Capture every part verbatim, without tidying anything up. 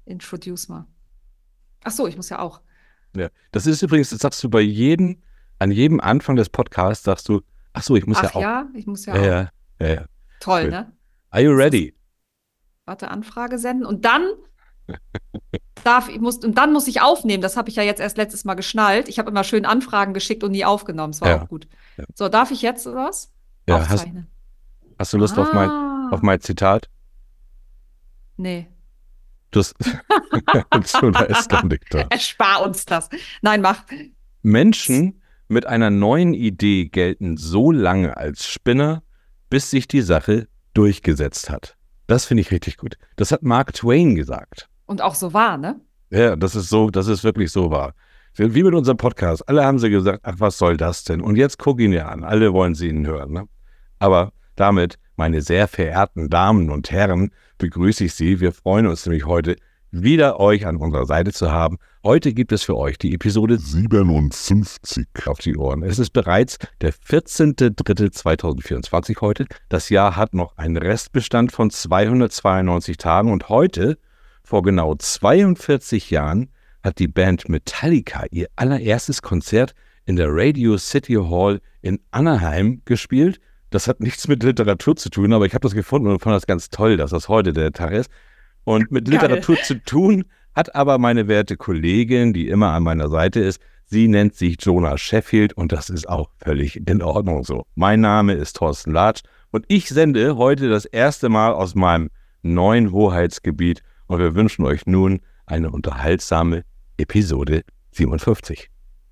Introduce mal. Ach so, ich muss ja auch. Ja. Das ist übrigens, das sagst du bei jedem, an jedem Anfang des Podcasts, sagst du, ach so, ich muss Ach ja auch. ja, ich muss ja, Ja, auch. ja, ja, ja. Toll, Gut. ne? Are you Das ist- ready? Warte, Anfrage senden. Und dann darf ich muss, und dann muss ich aufnehmen. Das habe ich ja jetzt erst letztes Mal geschnallt. Ich habe immer schön Anfragen geschickt und nie aufgenommen. Das war Ja. auch gut. Ja. So, darf ich jetzt oder was? Ja, hast, Aufzeichnen. hast du Lust auf mein, auf Ah, mein Zitat? nee. Das, Jonah ist gar nicht da. Erspar uns das. Nein, mach. Menschen mit einer neuen Idee gelten so lange als Spinner, bis sich die Sache durchgesetzt hat. Das finde ich richtig gut. Das hat Mark Twain gesagt. Und auch so wahr, ne? Ja, das ist so, das ist wirklich so wahr. Wie mit unserem Podcast. Alle haben sie gesagt, ach, was soll das denn? Und jetzt guck ihn ja an. Alle wollen sie ihn hören. Ne? Aber damit, meine sehr verehrten Damen und Herren, begrüße ich Sie. Wir freuen uns nämlich heute, wieder euch an unserer Seite zu haben. Heute gibt es für euch die Episode siebenundfünfzig auf die Ohren. Es ist bereits der vierzehnte dritte zweitausendvierundzwanzig heute. Das Jahr hat noch einen Restbestand von zweihundertzweiundneunzig Tagen und heute, vor genau zweiundvierzig Jahren, hat die Band Metallica ihr allererstes Konzert in der Radio City Hall in Anaheim gespielt. Das hat nichts mit Literatur zu tun, aber ich habe das gefunden und fand das ganz toll, dass das heute der Tag ist. Und mit Geil. Literatur zu tun hat aber meine werte Kollegin, die immer an meiner Seite ist. Sie nennt sich Jonah Sheffield und das ist auch völlig in Ordnung so. Mein Name ist Thorsten Latsch und ich sende heute das erste Mal aus meinem neuen Hoheitsgebiet und wir wünschen euch nun eine unterhaltsame Episode siebenundfünfzig.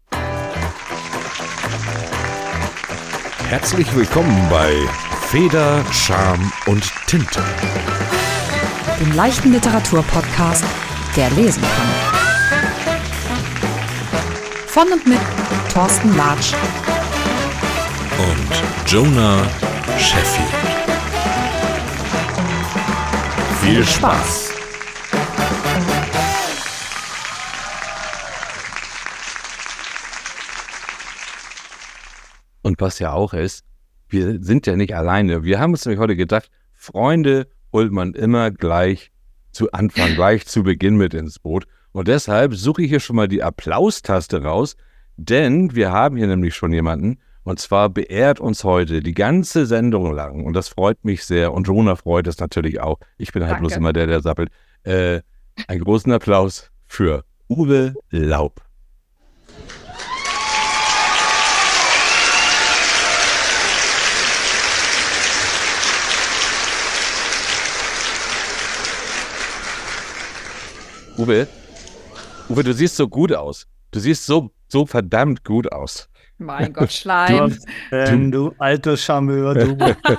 Herzlich willkommen bei Feder, Charme und Tinte. Dem leichten Literaturpodcast, der lesen kann. Von und mit Thorsten Latsch Und Jonah Sheffield. Viel Spaß. Und was ja auch ist, wir sind ja nicht alleine. Wir haben uns nämlich heute gedacht, Freunde holt man immer gleich zu Anfang, gleich zu Beginn mit ins Boot. Und deshalb suche ich hier schon mal die Applaustaste raus, denn wir haben hier nämlich schon jemanden, und zwar beehrt uns heute die ganze Sendung lang. Und das freut mich sehr. Und Jonah freut es natürlich auch. Ich bin halt Danke. bloß immer der, der sappelt. Äh, einen großen Applaus für Uwe Laub. Uwe, Uwe, du siehst so gut aus. Du siehst so, so verdammt gut aus. Mein Gott, Schleim. Ähm, du alter Charmeur, du.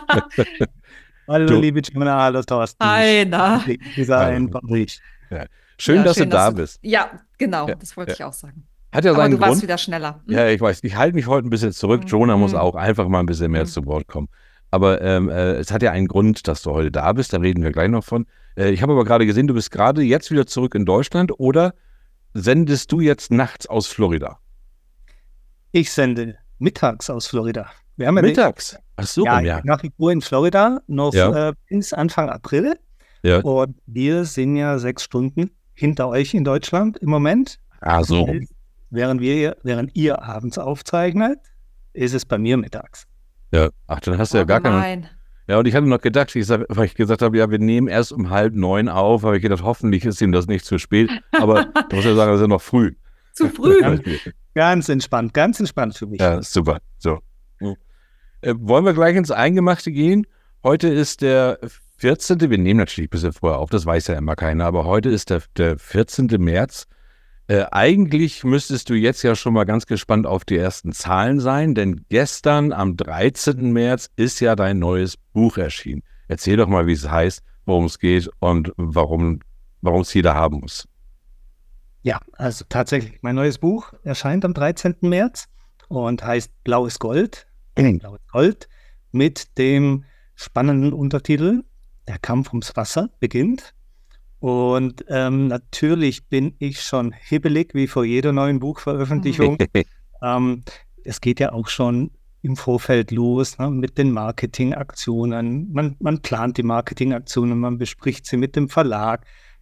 Hallo, Du- liebe Jonah, hallo, Thorsten. Einer. Dieser Hallo. ein Paris. Schön, Ja, dass schön, du da dass du- bist. Ja, genau, Ja, das wollte ja. ich auch sagen. Hat ja Aber seinen du warst Grund. wieder schneller. Hm? Ja, ich weiß. Ich halte mich heute ein bisschen zurück. Mhm. Jonah muss Mhm. auch einfach mal ein bisschen mehr Mhm. zu Wort kommen. Aber ähm, äh, es hat ja einen Grund, dass du heute da bist. Da reden wir gleich noch von. Äh, ich habe aber gerade gesehen, du bist gerade jetzt wieder zurück in Deutschland oder sendest du jetzt nachts aus Florida? Ich sende mittags aus Florida. Wir haben ja Mittags? Ach so, ja, ja. ich bin nach wie vor in Florida, noch Ja. äh, bis Anfang April. Ja. Und wir sind ja sechs Stunden hinter euch in Deutschland im Moment. Ah, so. Während, wir, während ihr abends aufzeichnet, ist es bei mir mittags. Ja. Ach, dann hast du ja Oh, gar keinen. nein. Ja, und ich hatte noch gedacht, ich sag, weil ich gesagt habe, ja, wir nehmen erst um halb neun auf, habe ich gedacht, hoffentlich ist ihm das nicht zu spät. Aber du musst ja sagen, das ist ja noch früh. Zu früh. Ja. Ganz entspannt, ganz entspannt für mich. Ja, super. So. Äh, wollen wir gleich ins Eingemachte gehen? Heute ist der vierzehnte Wir nehmen natürlich ein bisschen vorher auf, das weiß ja immer keiner, aber heute ist der, der vierzehnte März. Äh, eigentlich müsstest du jetzt ja schon mal ganz gespannt auf die ersten Zahlen sein, denn gestern am dreizehnten März ist ja dein neues Buch erschienen. Erzähl doch mal, wie es heißt, worum es geht und warum warum es jeder haben muss. Ja, also tatsächlich, mein neues Buch erscheint am dreizehnten März und heißt Blaues Gold. Blaues Gold mit dem spannenden Untertitel Der Kampf ums Wasser beginnt. Und ähm, natürlich bin ich schon hibbelig, wie vor jeder neuen Buchveröffentlichung. ähm, es geht ja auch schon im Vorfeld los, ne, mit den Marketingaktionen. Man, man plant die Marketingaktionen, man bespricht sie mit dem Verlag.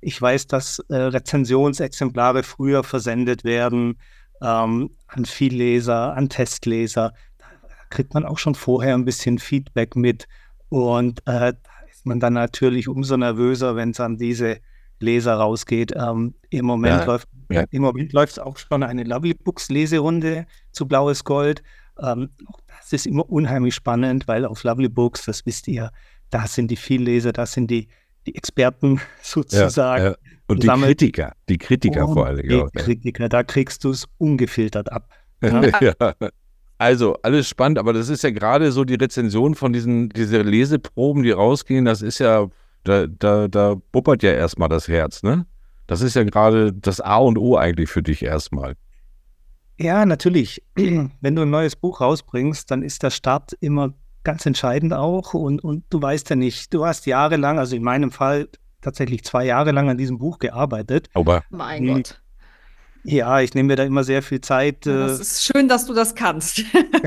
Ich weiß, dass äh, Rezensionsexemplare früher versendet werden ähm, an Vielleser, an Testleser. Da kriegt man auch schon vorher ein bisschen Feedback mit. Und äh, da ist man dann natürlich umso nervöser, wenn es an diese Leser rausgeht. Ähm, Im Moment Ja, läuft ja. im Moment läuft es auch schon eine Lovely Books Leserunde zu Blaues Gold. Ähm, auch das ist immer unheimlich spannend, weil auf Lovely Books, das wisst ihr, da sind die Vielleser, da sind die, die Experten Ja, sozusagen ja. Und die gesammelt. Kritiker, die Kritiker vor allen Und Dingen die auch. Ne? Kritiker, da kriegst du es ungefiltert ab. Ja? Ja. Also, alles spannend, aber das ist ja gerade so die Rezension von diesen diese Leseproben, die rausgehen, das ist ja, da, da, da buppert ja erstmal das Herz, ne? Das ist ja gerade das A und O eigentlich für dich erstmal. Ja, natürlich. Wenn du ein neues Buch rausbringst, dann ist der Start immer ganz entscheidend auch. Und, und du weißt ja nicht, du hast jahrelang, also in meinem Fall tatsächlich zwei Jahre lang an diesem Buch gearbeitet. Aber Mein Hm. Gott. Ja, ich nehme mir da immer sehr viel Zeit. Ja, Äh, das ist schön, dass du das kannst.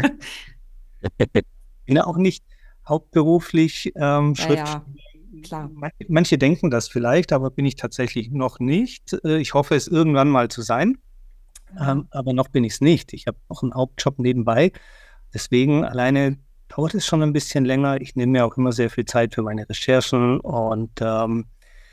bin ja auch nicht hauptberuflich ähm, Ja, Schriftsteller. ja, klar. Manche, manche denken das vielleicht, aber bin ich tatsächlich noch nicht. Äh, ich hoffe, es irgendwann mal zu sein. Ähm, aber noch bin ich es nicht. Ich habe noch einen Hauptjob nebenbei. Deswegen alleine dauert es schon ein bisschen länger. Ich nehme mir auch immer sehr viel Zeit für meine Recherchen und ähm,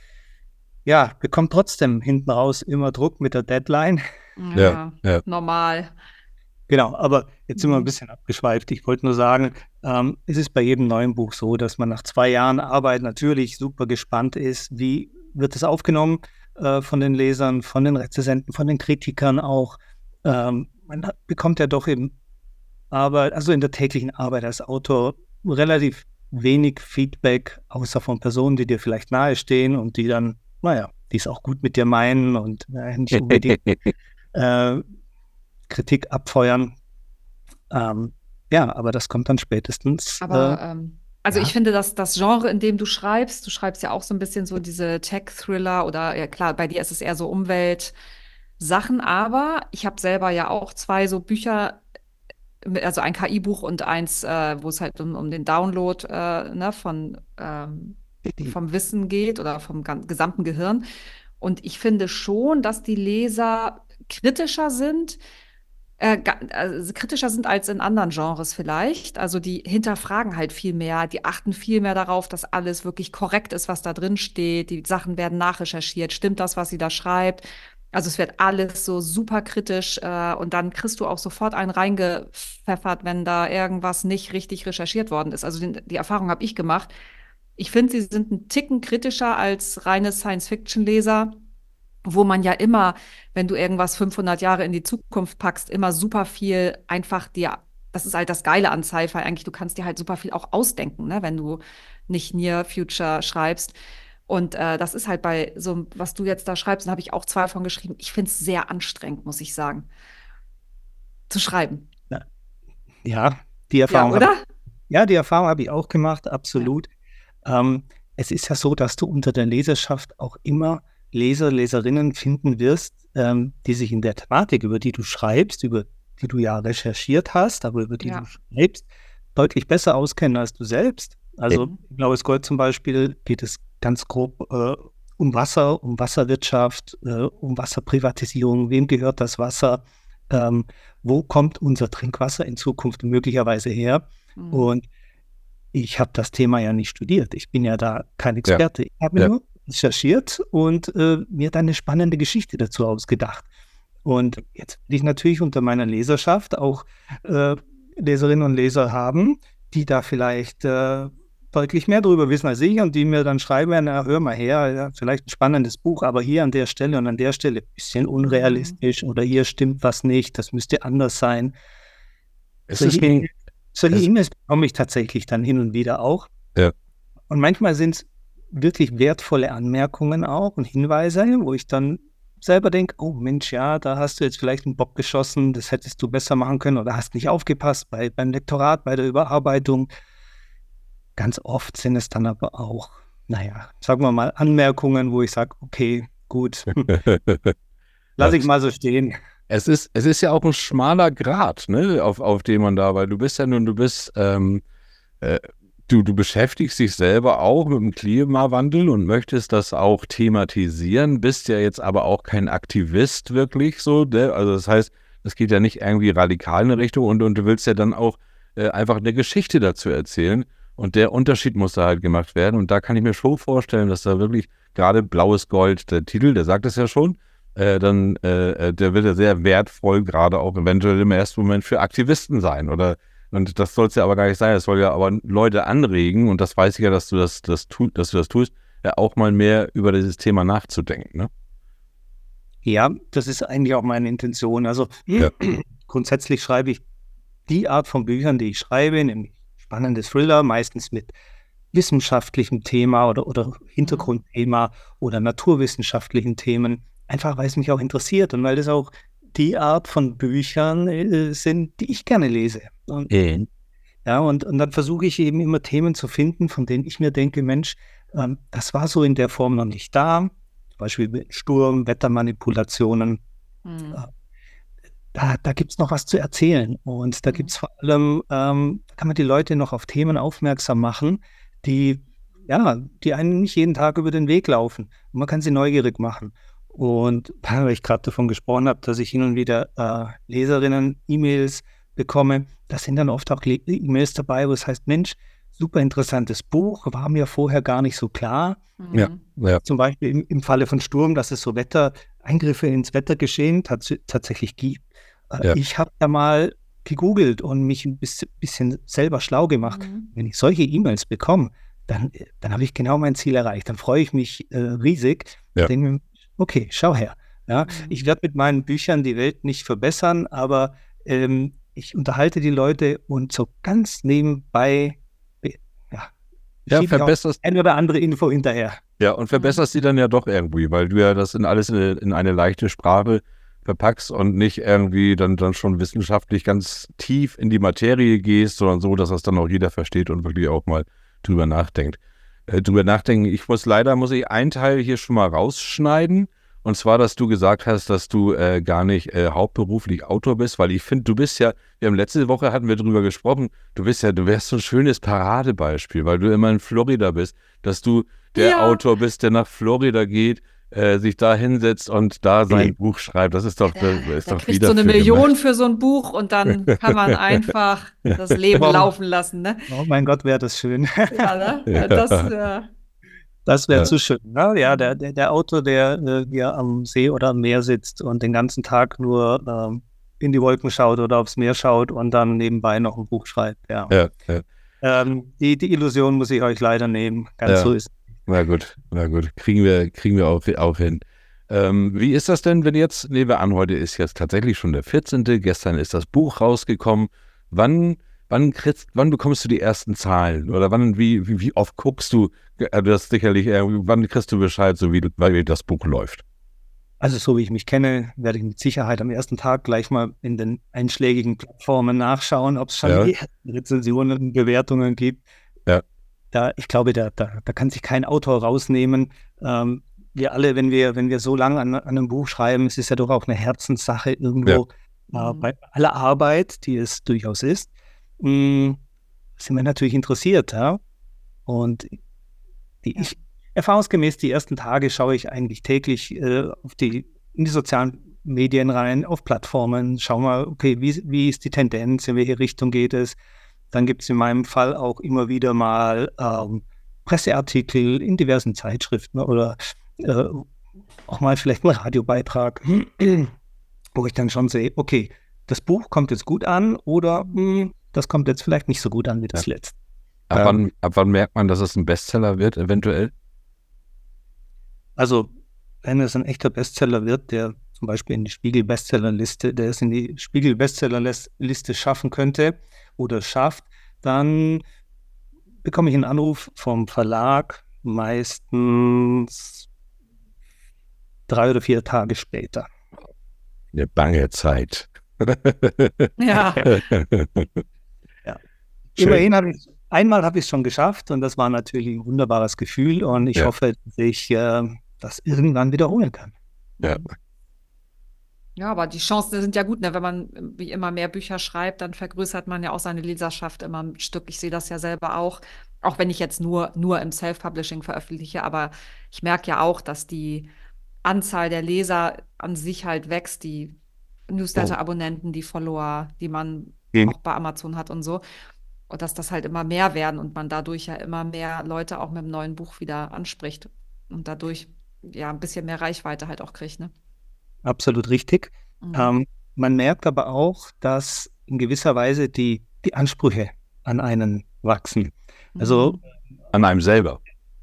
ja, bekomme trotzdem hinten raus immer Druck mit der Deadline. Ja, Ja, ja. normal. Genau, aber jetzt sind wir ein Mhm. bisschen abgeschweift. Ich wollte nur sagen, ähm, es ist bei jedem neuen Buch so, dass man nach zwei Jahren Arbeit natürlich super gespannt ist, wie wird es aufgenommen äh, von den Lesern, von den Rezensenten, von den Kritikern auch. Ähm, man hat, bekommt ja doch eben Arbeit, also in der täglichen Arbeit als Autor relativ wenig Feedback, außer von Personen, die dir vielleicht nahestehen und die dann, naja, die es auch gut mit dir meinen und äh, nicht unbedingt äh, Kritik abfeuern. Ähm, ja, aber das kommt dann spätestens. Aber Äh, ähm, also ja. ich finde, dass das Genre, in dem du schreibst, du schreibst ja auch so ein bisschen so diese Tech-Thriller oder ja klar, bei dir ist es eher so Umweltsachen, aber ich habe selber ja auch zwei so Bücher, also ein K I-Buch und eins, äh, wo es halt um, um den Download äh, ne, von, ähm, vom Wissen geht oder vom gan- gesamten Gehirn. Und ich finde schon, dass die Leser kritischer sind, äh, ga- also kritischer sind als in anderen Genres vielleicht. Also die hinterfragen halt viel mehr, die achten viel mehr darauf, dass alles wirklich korrekt ist, was da drin steht. Die Sachen werden nachrecherchiert. Stimmt das, was sie da schreibt? Also es wird alles so super kritisch äh, und dann kriegst du auch sofort einen reingepfeffert, wenn da irgendwas nicht richtig recherchiert worden ist. Also den, die Erfahrung habe ich gemacht. Ich finde, sie sind ein Ticken kritischer als reine Science-Fiction-Leser, wo man ja immer, wenn du irgendwas fünfhundert Jahre in die Zukunft packst, immer super viel einfach dir, das ist halt das Geile an Sci-Fi eigentlich, du kannst dir halt super viel auch ausdenken, ne, wenn du nicht Near Future schreibst. Und äh, das ist halt bei so, was du jetzt da schreibst, da habe ich auch zwei von geschrieben. Ich finde es sehr anstrengend, muss ich sagen, zu schreiben. Na, ja, die Ja, Erfahrung habe oder? ja, die Erfahrung habe ich auch gemacht, Ja. absolut. Ähm, es ist ja so, dass du unter der Leserschaft auch immer Leser, Leserinnen finden wirst, ähm, die sich in der Thematik, über die du schreibst, über die du ja recherchiert hast, aber über die Ja. du schreibst, deutlich besser auskennen als du selbst. Also Mhm. in Blaues Gold zum Beispiel geht es ganz grob äh, um Wasser, um Wasserwirtschaft, äh, um Wasserprivatisierung. Wem gehört das Wasser? Ähm, wo kommt unser Trinkwasser in Zukunft möglicherweise her? Mhm. Und ich habe das Thema ja nicht studiert. Ich bin ja da kein Ja, Experte. Ich habe ja. nur recherchiert und äh, mir dann eine spannende Geschichte dazu ausgedacht. Und jetzt will ich natürlich unter meiner Leserschaft auch äh, Leserinnen und Leser haben, die da vielleicht äh, deutlich mehr darüber wissen als ich und die mir dann schreiben, na, hör mal her, ja, vielleicht ein spannendes Buch, aber hier an der Stelle und an der Stelle ein bisschen Mhm. unrealistisch oder hier stimmt was nicht, das müsste anders sein. Es ist Solche ein, E-Mails solche es, E-Mails bekomme ich tatsächlich dann hin und wieder auch. ja, Und manchmal sind es wirklich wertvolle Anmerkungen auch und Hinweise, wo ich dann selber denke, oh Mensch, ja, da hast du jetzt vielleicht einen Bock geschossen, das hättest du besser machen können oder hast nicht aufgepasst bei, beim Lektorat, bei der Überarbeitung. Ganz oft sind es dann aber auch, naja, sagen wir mal, Anmerkungen, wo ich sage, okay, gut, lass ich das, mal so stehen. es ist, es ist ja auch ein schmaler Grat, ne, auf, auf dem man da, weil du bist ja nun, du bist ähm, äh, du, du beschäftigst dich selber auch mit dem Klimawandel und möchtest das auch thematisieren, bist ja jetzt aber auch kein Aktivist wirklich so, ne? Also das heißt, das geht ja nicht irgendwie radikal in eine Richtung und, und du willst ja dann auch äh, einfach eine Geschichte dazu erzählen und der Unterschied muss da halt gemacht werden und da kann ich mir schon vorstellen, dass da wirklich gerade Blaues Gold, der Titel, der sagt es ja schon, äh, dann äh, der wird ja sehr wertvoll, gerade auch eventuell im ersten Moment für Aktivisten sein oder und das soll es ja aber gar nicht sein, es soll ja aber Leute anregen und das weiß ich ja, dass du das, das tu, dass du das tust, ja auch mal mehr über dieses Thema nachzudenken, ne? Ja, das ist eigentlich auch meine Intention. Also Ja. grundsätzlich schreibe ich die Art von Büchern, die ich schreibe, nämlich spannende Thriller, meistens mit wissenschaftlichem Thema oder, oder Hintergrundthema oder naturwissenschaftlichen Themen, einfach weil es mich auch interessiert und weil das auch die Art von Büchern äh, sind, die ich gerne lese. Und, Mhm. ja, und, und dann versuche ich eben immer Themen zu finden, von denen ich mir denke, Mensch, ähm, das war so in der Form noch nicht da. Zum Beispiel mit Sturm, Wettermanipulationen. Mhm. Äh, Da, da gibt es noch was zu erzählen. Und da Mhm. gibt es vor allem, ähm, da kann man die Leute noch auf Themen aufmerksam machen, die, ja, die einen nicht jeden Tag über den Weg laufen. Und man kann sie neugierig machen. Und weil ich gerade davon gesprochen habe, dass ich hin und wieder äh, Leserinnen E-Mails bekomme, da sind dann oft auch Le- E-Mails dabei, wo es heißt, Mensch, super interessantes Buch, war mir vorher gar nicht so klar. Ja, Mhm. ja, Zum Beispiel im, im Falle von Sturm, dass es so Wetter, Eingriffe ins Wettergeschehen tats tatsächlich gibt. Äh, Ja. Ich habe da mal gegoogelt und mich ein bisschen, bisschen selber schlau gemacht. Mhm. Wenn ich solche E-Mails bekomme, dann, äh, dann habe ich genau mein Ziel erreicht. Dann freue ich mich äh, riesig Ja. und denke mir, okay, schau her. Ja, Mhm. ich werde mit meinen Büchern die Welt nicht verbessern, aber ähm, ich unterhalte die Leute und so ganz nebenbei äh, ja, Ja, schiebe ich auch verbesserst, ein oder andere Info hinterher. ja, und verbesserst die dann ja doch irgendwie, weil du ja das in alles in eine, in eine leichte Sprache verpackst und nicht irgendwie dann, dann schon wissenschaftlich ganz tief in die Materie gehst, sondern so, dass das dann auch jeder versteht und wirklich auch mal drüber nachdenkt. Äh, drüber nachdenken. Ich muss leider, muss ich einen Teil hier schon mal rausschneiden. Und zwar, dass du gesagt hast, dass du äh, gar nicht äh, hauptberuflich Autor bist, weil ich finde, du bist ja, wir haben letzte Woche hatten wir drüber gesprochen, du bist ja, du wärst so ein schönes Paradebeispiel, weil du immer in Florida bist, dass du der Ja. Autor bist, der nach Florida geht, äh, sich da hinsetzt und da sein Buch schreibt. Das ist doch, Da, das ist da doch kriegt wieder so eine für Million gemacht. für so ein Buch und dann kann man einfach das Leben Wow. laufen lassen, ne? Oh mein Gott, wäre das schön. Ja, ne? Ja. Das, äh, Das wäre Ja. zu schön. Ne? Ja, der, der, der Autor, der äh, hier am See oder am Meer sitzt und den ganzen Tag nur ähm, in die Wolken schaut oder aufs Meer schaut und dann nebenbei noch ein Buch schreibt. Ja. Ja, ja. Ähm, die, die Illusion muss ich euch leider nehmen. Ganz Ja. so ist es. Na gut, na gut. Kriegen wir, kriegen wir auch, auch hin. Ähm, wie ist das denn, wenn jetzt, nehmen wir an, heute ist jetzt tatsächlich schon der vierzehnte. Gestern ist das Buch rausgekommen. Wann, wann kriegst, wann bekommst du die ersten Zahlen? Oder wann, wie, wie, wie oft guckst du, äh, das sicherlich, äh, wann kriegst du Bescheid, so wie, du, wie das Buch läuft? Also so wie ich mich kenne, werde ich mit Sicherheit am ersten Tag gleich mal in den einschlägigen Plattformen nachschauen, ob es schon Ja. die ersten Rezensionen, Bewertungen gibt. Ja. Da, ich glaube, da, da, da kann sich kein Autor rausnehmen. Ähm, wir alle, wenn wir, wenn wir so lange an, an einem Buch schreiben, es ist ja doch auch eine Herzenssache irgendwo, äh, Mhm. bei aller Arbeit, die es durchaus ist, mh, sind wir natürlich interessiert. Ja? Und die, Ja. ich, erfahrungsgemäß die ersten Tage schaue ich eigentlich täglich äh, auf die, in die sozialen Medien rein, auf Plattformen, schau mal, okay, wie, wie ist die Tendenz, in welche Richtung geht es. Dann gibt es in meinem Fall auch immer wieder mal ähm, Presseartikel in diversen Zeitschriften oder äh, auch mal vielleicht einen Radiobeitrag, wo ich dann schon sehe, okay, das Buch kommt jetzt gut an oder mh, das kommt jetzt vielleicht nicht so gut an wie das letzte. Ab, Ähm, wann, ab wann merkt man, dass es ein Bestseller wird, eventuell? Also, wenn es ein echter Bestseller wird, der zum Beispiel in die Spiegel-Bestsellerliste, der es in die Spiegel-Bestsellerliste schaffen könnte oder schafft, dann bekomme ich einen Anruf vom Verlag, meistens drei oder vier Tage später. Eine bange Zeit. Ja. Schön. Immerhin habe ich, einmal habe ich es schon geschafft und das war natürlich ein wunderbares Gefühl und ich Ja. hoffe, dass ich äh, das irgendwann wiederholen kann. Ja. Ja, aber die Chancen sind ja gut, ne? Wenn man wie immer mehr Bücher schreibt, dann vergrößert man ja auch seine Leserschaft immer ein Stück. Ich sehe das ja selber auch. Auch wenn ich jetzt nur, nur im Self-Publishing veröffentliche, aber ich merke ja auch, dass die Anzahl der Leser an sich halt wächst, die Newsletter-Abonnenten, die Follower, die man Mhm. auch bei Amazon hat und so. Und dass das halt immer mehr werden und man dadurch ja immer mehr Leute auch mit dem neuen Buch wieder anspricht und dadurch ja ein bisschen mehr Reichweite halt auch kriegt, ne? Absolut richtig. Mhm. Ähm, man merkt aber auch, dass in gewisser Weise die, die Ansprüche an einen wachsen. Also Mhm. An einem selber.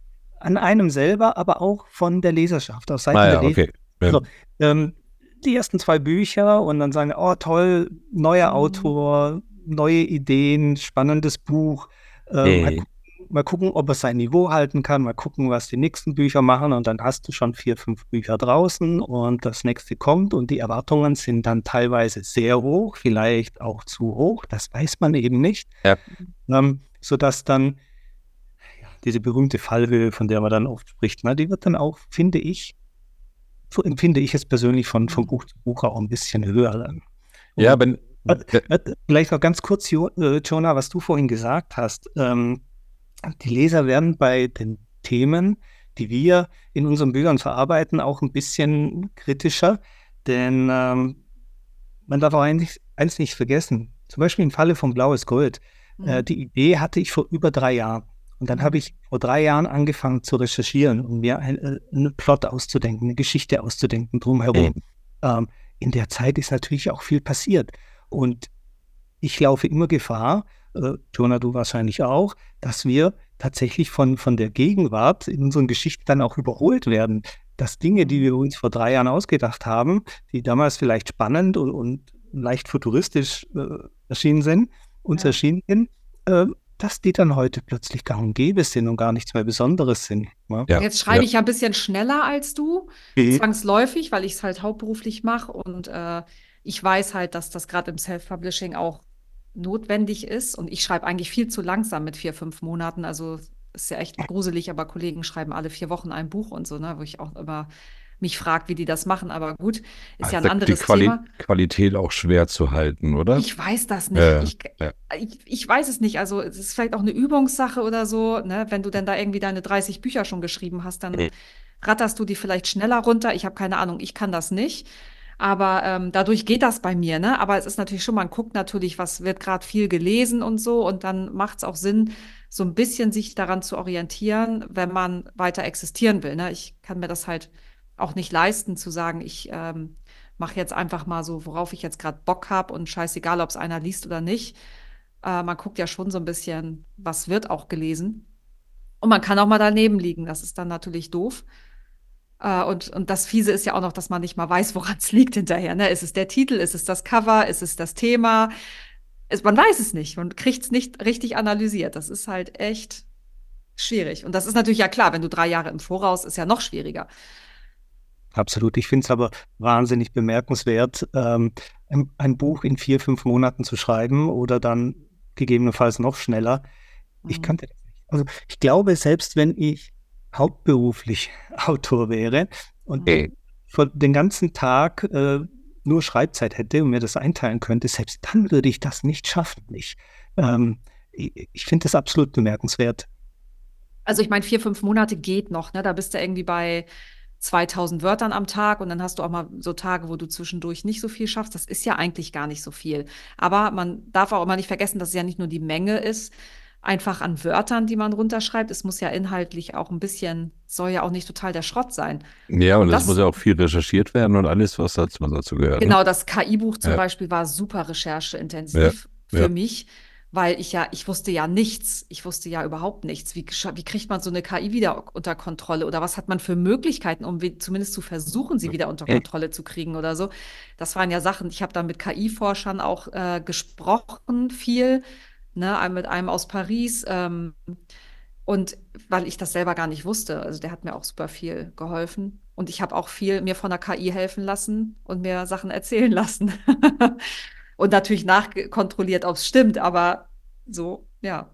an einem selber, aber auch von der Leserschaft, auf Seiten Ah der ja, Leser. okay. Ja. Also, ähm, die ersten zwei Bücher und dann sagen, oh toll, neuer Mhm. Autor, neue Ideen, spannendes Buch. Äh, mal, Nee. gucken, mal gucken, ob er sein Niveau halten kann, mal gucken, was die nächsten Bücher machen und dann hast du schon vier, fünf Bücher draußen und das nächste kommt und die Erwartungen sind dann teilweise sehr hoch, vielleicht auch zu hoch, das weiß man eben nicht, Ja. ähm, sodass dann diese berühmte Fallhöhe, von der man dann oft spricht, ne, die wird dann auch, finde ich, so empfinde ich es persönlich von, von Buch zu Buch auch ein bisschen höher dann. Ja, Und, wenn, äh, äh, vielleicht noch ganz kurz, Jo- äh, Jonah, was du vorhin gesagt hast. Ähm, die Leser werden bei den Themen, die wir in unseren Büchern verarbeiten, auch ein bisschen kritischer, denn ähm, man darf auch eins, eins nicht vergessen. Zum Beispiel im Falle von Blaues Gold. Äh, Mhm. die Idee hatte ich vor über drei Jahren. Und dann Mhm. habe ich vor drei Jahren angefangen zu recherchieren und mir ein, äh, einen Plot auszudenken, eine Geschichte auszudenken drumherum. Ähm, in der Zeit ist natürlich auch viel passiert. Und ich laufe immer Gefahr, äh, Jonah, du wahrscheinlich auch, dass wir tatsächlich von, von der Gegenwart in unseren Geschichten dann auch überholt werden. Dass Dinge, die wir uns vor drei Jahren ausgedacht haben, die damals vielleicht spannend und, und leicht futuristisch äh, erschienen sind, uns Ja. erschienen sind, äh, dass die dann heute plötzlich gang und gäbe sind und gar nichts mehr Besonderes sind. Ne? ja, Jetzt schreibe ja. ich ja ein bisschen schneller als du, Mhm. zwangsläufig, weil ich es halt hauptberuflich mache und äh, ich weiß halt, dass das gerade im Self-Publishing auch notwendig ist und ich schreibe eigentlich viel zu langsam mit vier, fünf Monaten. Also ist ja echt gruselig, aber Kollegen schreiben alle vier Wochen ein Buch und so, ne, wo ich auch immer mich frage, wie die das machen. Aber gut, ist ja ein Also die anderes Quali Thema. Qualität auch schwer zu halten, oder? Ich weiß das nicht. Ja, Ich, ja. ich, ich weiß es nicht. Also es ist vielleicht auch eine Übungssache oder so, ne? Wenn du denn da irgendwie deine dreißig Bücher schon geschrieben hast, dann ratterst du die vielleicht schneller runter. Ich habe keine Ahnung, ich kann das nicht. Aber ähm, dadurch geht das bei mir, ne? Aber es ist natürlich schon, man guckt natürlich, was wird gerade viel gelesen und so. Und dann macht es auch Sinn, so ein bisschen sich daran zu orientieren, wenn man weiter existieren will, ne? Ich kann mir das halt auch nicht leisten, zu sagen, ich ähm, mache jetzt einfach mal so, worauf ich jetzt gerade Bock habe und scheißegal, ob es einer liest oder nicht. Äh, man guckt ja schon so ein bisschen, was wird auch gelesen. Und man kann auch mal daneben liegen. Das ist dann natürlich doof. Äh, und, und das Fiese ist ja auch noch, dass man nicht mal weiß, woran es liegt hinterher. Ne? Ist es der Titel? Ist es das Cover? Ist es das Thema? Es, man weiß es nicht. Man kriegt es nicht richtig analysiert. Das ist halt echt schwierig. Und das ist natürlich ja klar, wenn du drei Jahre im Voraus, ist ja noch schwieriger. Absolut. Ich finde es aber wahnsinnig bemerkenswert, ähm, ein, ein Buch in vier, fünf Monaten zu schreiben oder dann gegebenenfalls noch schneller. Ich Mhm. kannte das nicht. Also ich glaube, selbst wenn ich hauptberuflich Autor wäre und Mhm. für den ganzen Tag äh, nur Schreibzeit hätte und mir das einteilen könnte, selbst dann würde ich das nicht schaffen. Ich, ähm, ich, ich finde das absolut bemerkenswert. Also ich meine, vier, fünf Monate geht noch, ne? Da bist du irgendwie bei zweitausend Wörtern am Tag und dann hast du auch mal so Tage, wo du zwischendurch nicht so viel schaffst. Das ist ja eigentlich gar nicht so viel. Aber man darf auch immer nicht vergessen, dass es ja nicht nur die Menge ist, einfach an Wörtern, die man runterschreibt. Es muss ja inhaltlich auch ein bisschen, soll ja auch nicht total der Schrott sein. Ja, und Und es muss das, ja auch viel recherchiert werden und alles, was dazu, was dazu gehört. Ne? genau, das K I-Buch zum Ja. Beispiel war super Ja, rechercheintensiv für ja. mich, weil ich ja, ich wusste ja nichts. Ich wusste ja überhaupt nichts. Wie, gesch- wie kriegt man so eine K I wieder unter Kontrolle? Oder was hat man für Möglichkeiten, um wie, zumindest zu versuchen, sie wieder unter Kontrolle zu kriegen oder so? Das waren ja Sachen, ich habe da mit K I-Forschern auch äh, gesprochen, viel, ne, ein- mit einem aus Paris. Ähm, und weil ich das selber gar nicht wusste, also der hat mir auch super viel geholfen. Und ich habe auch viel mir von der K I helfen lassen und mir Sachen erzählen lassen. Und natürlich nachkontrolliert, ob es stimmt, aber so, ja.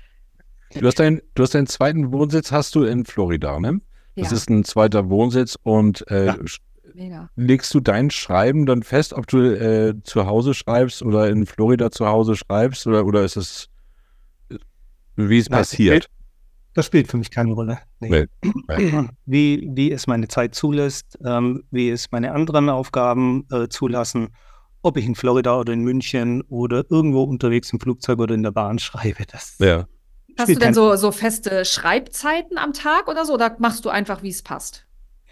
Du hast deinen, du hast deinen zweiten Wohnsitz, hast du in Florida, ne? Das Ja, ist ein zweiter Wohnsitz und äh, Ja. sch- mega. legst du dein Schreiben dann fest, ob du äh, zu Hause schreibst oder in Florida zu Hause schreibst oder, oder ist es, Wie es Nein, passiert. Das spielt für mich keine Rolle. Nee. Nee. Wie, wie es meine Zeit zulässt, ähm, wie es meine anderen Aufgaben äh, zulassen, ob ich in Florida oder in München oder irgendwo unterwegs im Flugzeug oder in der Bahn schreibe. Das Ja. Hast spielt du denn keine so, so feste Schreibzeiten am Tag oder so? Oder machst du einfach, wie es passt?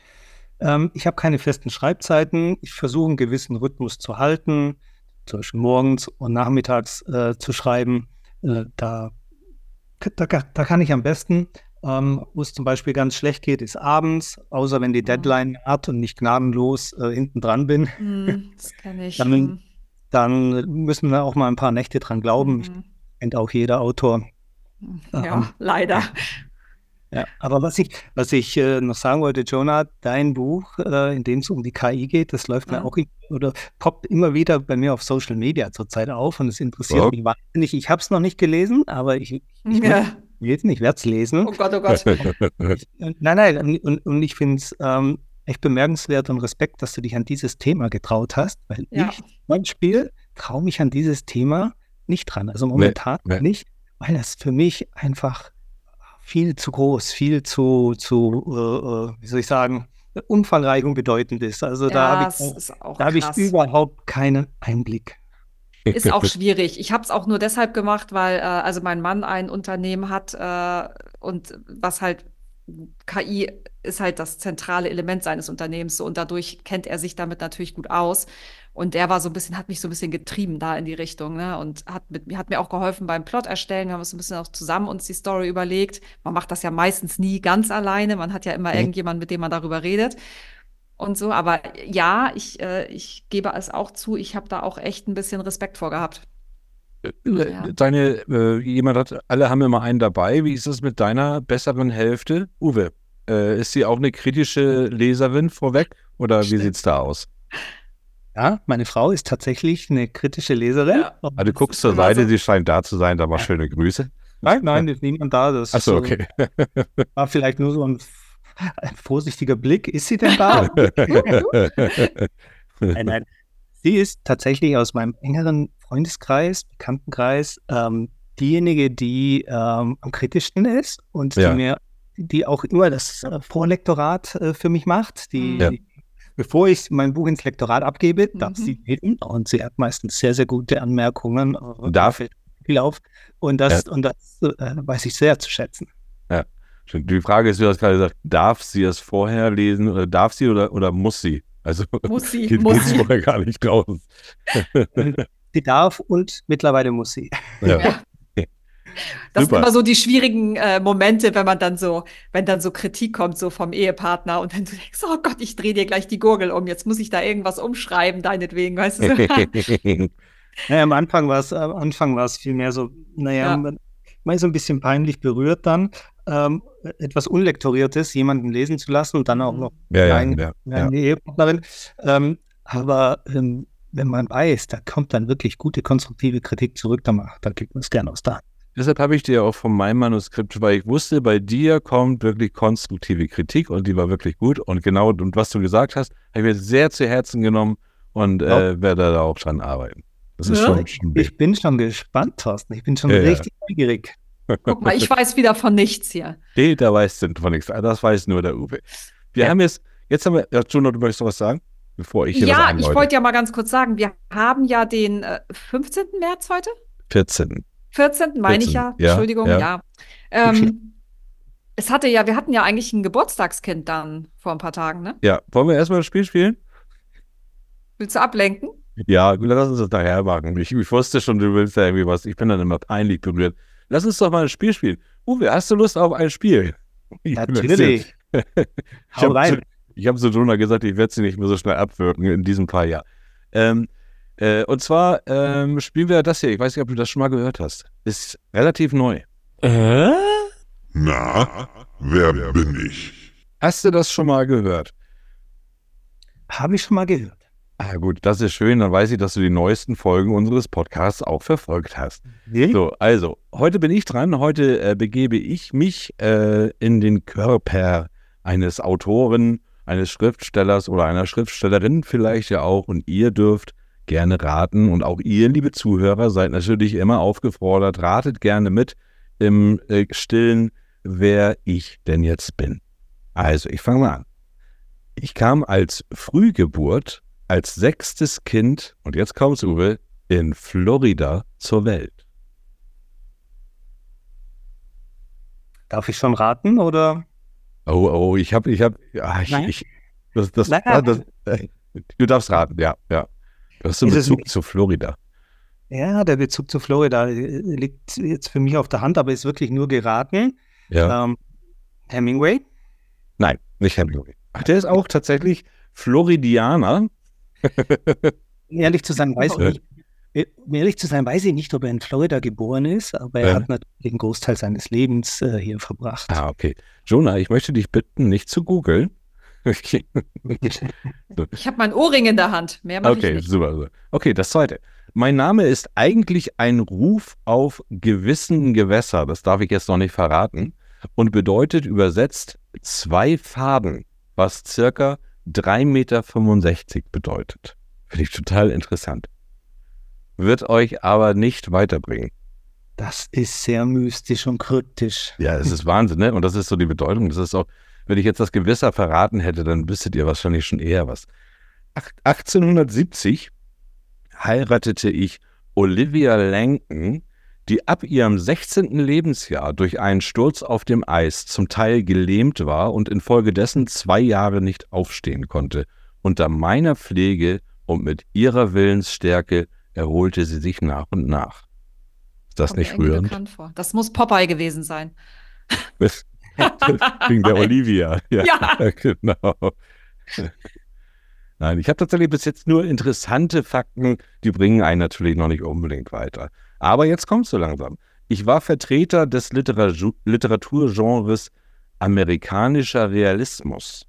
Ähm, ich habe keine festen Schreibzeiten. Ich versuche einen gewissen Rhythmus zu halten, zum Beispiel morgens und nachmittags äh, zu schreiben. Äh, da, da, da kann ich am besten. Ähm, wo es zum Beispiel ganz schlecht geht, ist abends, außer wenn die Deadline hat und nicht gnadenlos äh, hinten dran bin. Hm, das kenne ich. Dann, Hm. dann müssen wir auch mal ein paar Nächte dran glauben. Ich Mhm. kennt auch jeder Autor. Ja, Ähm, leider. Ja, aber was ich, was ich äh, noch sagen wollte, Jonah, dein Buch, äh, in dem es um die K I geht, das läuft mir Ja. auch i- oder poppt immer wieder bei mir auf Social Media zurzeit auf und es interessiert Ja. mich wahnsinnig. Ich habe es noch nicht gelesen, aber ich, ich möchte Ja. es lesen, ich werde es lesen. Oh Gott, oh Gott. Nein, nein, und, und, und ich finde es ähm, echt bemerkenswert und Respekt, dass du dich an dieses Thema getraut hast, weil Ja. ich zum Beispiel traue mich an dieses Thema nicht dran. Also momentan nee. nicht, weil das für mich einfach viel zu groß, viel zu, zu äh, äh, wie soll ich sagen, umfangreich und bedeutend ist. Also da Ja, habe es ich, auch- ist auch da habe ich krass. überhaupt keinen Einblick. Ist auch schwierig. Ich habe es auch nur deshalb gemacht, weil äh, also mein Mann ein Unternehmen hat äh, und was halt K I ist halt das zentrale Element seines Unternehmens so, und dadurch kennt er sich damit natürlich gut aus. Und der war so ein bisschen, hat mich so ein bisschen getrieben da in die Richtung, ne? Und hat mit mir, hat mir auch geholfen beim Plot erstellen. Wir haben uns ein bisschen auch zusammen uns die Story überlegt. Man macht das ja meistens nie ganz alleine. Man hat ja immer Mhm. irgendjemanden, mit dem man darüber redet. Und so, aber ja, ich, äh, ich gebe es auch zu, ich habe da auch echt ein bisschen Respekt vor gehabt. Ja. Deine, äh, jemand hat, alle haben immer einen dabei. Wie ist es mit deiner besseren Hälfte? Uwe, äh, ist sie auch eine kritische Leserin vorweg oder wie Stimmt. sieht's da aus? Ja, meine Frau ist tatsächlich eine kritische Leserin. Ja. Ah, du guckst ist zur immer Seite, so. sie scheint da zu sein, da war Ja. schöne Grüße. Nein, nein, ist niemand da. Das Achso, äh, okay. war vielleicht nur so ein, ein vorsichtiger Blick. Ist sie denn da? Nein, nein. Sie ist tatsächlich aus meinem engeren Freundeskreis, Bekanntenkreis, ähm, diejenige, die ähm, am kritischsten ist und Ja. die mir, die auch immer das äh, Vorlektorat äh, für mich macht. Die, Ja. die, bevor ich mein Buch ins Lektorat abgebe, Mhm. darf sie lesen und sie hat meistens sehr, sehr gute Anmerkungen. äh, Darf? fällt viel auf. Und das, und das äh, weiß ich sehr zu schätzen. Die Frage ist, du hast gerade gesagt, darf sie es vorher lesen oder darf sie oder, oder muss sie? Also Muss sie, geht, muss geht's sie. vorher gar nicht raus. Sie darf und mittlerweile muss sie. Ja. Ja. Das Super. sind immer so die schwierigen äh, Momente, wenn man dann so, wenn dann so Kritik kommt, so vom Ehepartner und dann du denkst, oh Gott, ich drehe dir gleich die Gurgel um, jetzt muss ich da irgendwas umschreiben, deinetwegen, weißt du? So. Naja, am Anfang war es, am Anfang war es vielmehr so, naja, Ja. man, man ist so ein bisschen peinlich berührt dann, ähm, etwas Unlektoriertes jemanden lesen zu lassen und dann auch noch Ja, ja, eine, ja, ja. eine Ehepartnerin. Ähm, aber ähm, wenn man weiß, da kommt dann wirklich gute, konstruktive Kritik zurück, dann, macht- dann kriegt man es gerne aus der Hand. Deshalb habe ich dir auch von meinem Manuskript, weil ich wusste, bei dir kommt wirklich konstruktive Kritik und die war wirklich gut. Und genau, und was du gesagt hast, habe ich mir sehr zu Herzen genommen und Ja. äh, werde da auch dran arbeiten. Das ist Ja. schon, schon wichtig. Ich bin schon gespannt, Thorsten. Ich bin schon Ja, ja. richtig neugierig. Guck mal, ich weiß wieder von nichts hier. Nee, da weißt du von nichts. Das weiß nur der Uwe. Wir Ja. haben jetzt, jetzt haben wir, ja, Juno, du möchtest noch was sagen? Bevor ich hier was Ja, ich einläute. wollte ja mal ganz kurz sagen, wir haben ja den äh, fünfzehnten März heute? vierzehn. vierzehnten meine ich ja, vierzehn, ja, Entschuldigung, ja. ja. Ähm, es hatte ja, wir hatten ja eigentlich ein Geburtstagskind dann vor ein paar Tagen, ne? Ja, wollen wir erstmal das Spiel spielen? Willst du ablenken? Ja, gut, lass uns das nachher machen. Ich, ich wusste schon, du willst da irgendwie was. Ich bin dann immer peinlich berührt. Lass uns doch mal ein Spiel spielen. Uwe, hast du Lust auf ein Spiel? Ich bin Natürlich. Ich Hau habe rein. zu, ich hab zu Jonah gesagt, ich werde sie nicht mehr so schnell abwirken in diesem paar Jahr. Ähm, äh, und zwar ähm, spielen wir das hier. Ich weiß nicht, ob du das schon mal gehört hast. Ist relativ neu. Na, wer bin ich? Hast du das schon mal gehört? Habe ich schon mal gehört. Ah, gut, das ist schön. Dann weiß ich, dass du die neuesten Folgen unseres Podcasts auch verfolgt hast. So, also, heute bin ich dran. Heute äh, begebe ich mich äh, in den Körper eines Autoren, eines Schriftstellers oder einer Schriftstellerin vielleicht ja auch. Und ihr dürft gerne raten. Und auch ihr, liebe Zuhörer, seid natürlich immer aufgefordert. Ratet gerne mit. im äh, Stillen, wer ich denn jetzt bin. Also, ich fange mal an. Ich kam als Frühgeburt, als sechstes Kind, und jetzt kommt's, Uwe, in Florida zur Welt. Darf ich schon raten, oder? Oh, oh, ich habe, ich habe, ja, ich, Nein. ich, das, das, Nein, ah, nein. das, äh, du darfst raten, ja, ja. Du hast einen Ist es Bezug nicht- zu Florida. Ja, der Bezug zu Florida äh, liegt jetzt für mich auf der Hand, aber ist wirklich nur geraten. Ja. Ähm, Hemingway? Nein, nicht Hemingway. Ach, der ist auch tatsächlich Floridianer. Ehrlich zu sein, weiß ich Ja. nicht. äh, Um ehrlich zu sein, weiß ich nicht, ob er in Florida geboren ist, aber er Ja. hat natürlich den Großteil seines Lebens äh, hier verbracht. Ah, okay. Jonah, ich möchte dich bitten, nicht zu googeln. Okay, Ich habe meinen Ohrring in der Hand. Mehr mache ich okay, nicht. super, super. Okay, das zweite. Mein Name ist eigentlich ein Ruf auf gewissen Gewässer, das darf ich jetzt noch nicht verraten, und bedeutet übersetzt zwei Faden, was circa drei Meter fünfundsechzig bedeutet. Finde ich total interessant. Wird euch aber nicht weiterbringen. Das ist sehr mystisch und kryptisch. Ja, es ist Wahnsinn, ne? Und das ist so die Bedeutung. Das ist auch, wenn ich jetzt das Gewässer verraten hätte, dann wüsstet ihr wahrscheinlich schon eher was. Ach- achtzehnhundertsiebzig heiratete ich Olivia Langton, die ab ihrem sechzehnten Lebensjahr durch einen Sturz auf dem Eis zum Teil gelähmt war und infolgedessen zwei Jahre nicht aufstehen konnte. Unter meiner Pflege und mit ihrer Willensstärke erholte sie sich nach und nach. Ist das Kommt mir nicht irgendwie rührend? bekannt vor. Das muss Popeye gewesen sein. Wegen der Olivia. Ja, Ja. genau. Nein, ich habe tatsächlich bis jetzt nur interessante Fakten, die bringen einen natürlich noch nicht unbedingt weiter. Aber jetzt kommt's so langsam. Ich war Vertreter des Literatur Literaturgenres amerikanischer Realismus.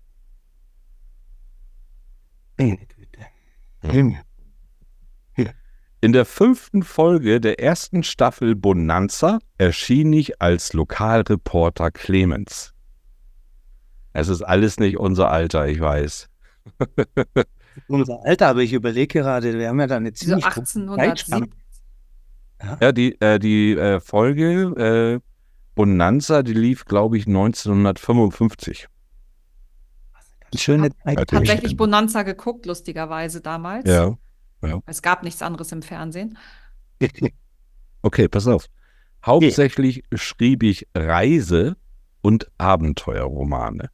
Meine Güte. Himmel. In der fünften Folge der ersten Staffel Bonanza erschien ich als Lokalreporter Clemens. Es ist alles nicht unser Alter, ich weiß. Unser Alter, aber ich überlege gerade, wir haben ja da eine Diese ziemlich große Zeitspanne. achtzehnhundertsiebzig. Ja, die, äh, die äh, Folge äh, Bonanza, die lief, glaube ich, neunzehnhundertfünfundfünfzig. Eine schöne Zeit. Natürlich. Tatsächlich Bonanza geguckt, lustigerweise damals. Ja. Es gab nichts anderes im Fernsehen. Okay, pass auf. Hauptsächlich schrieb ich Reise- und Abenteuerromane.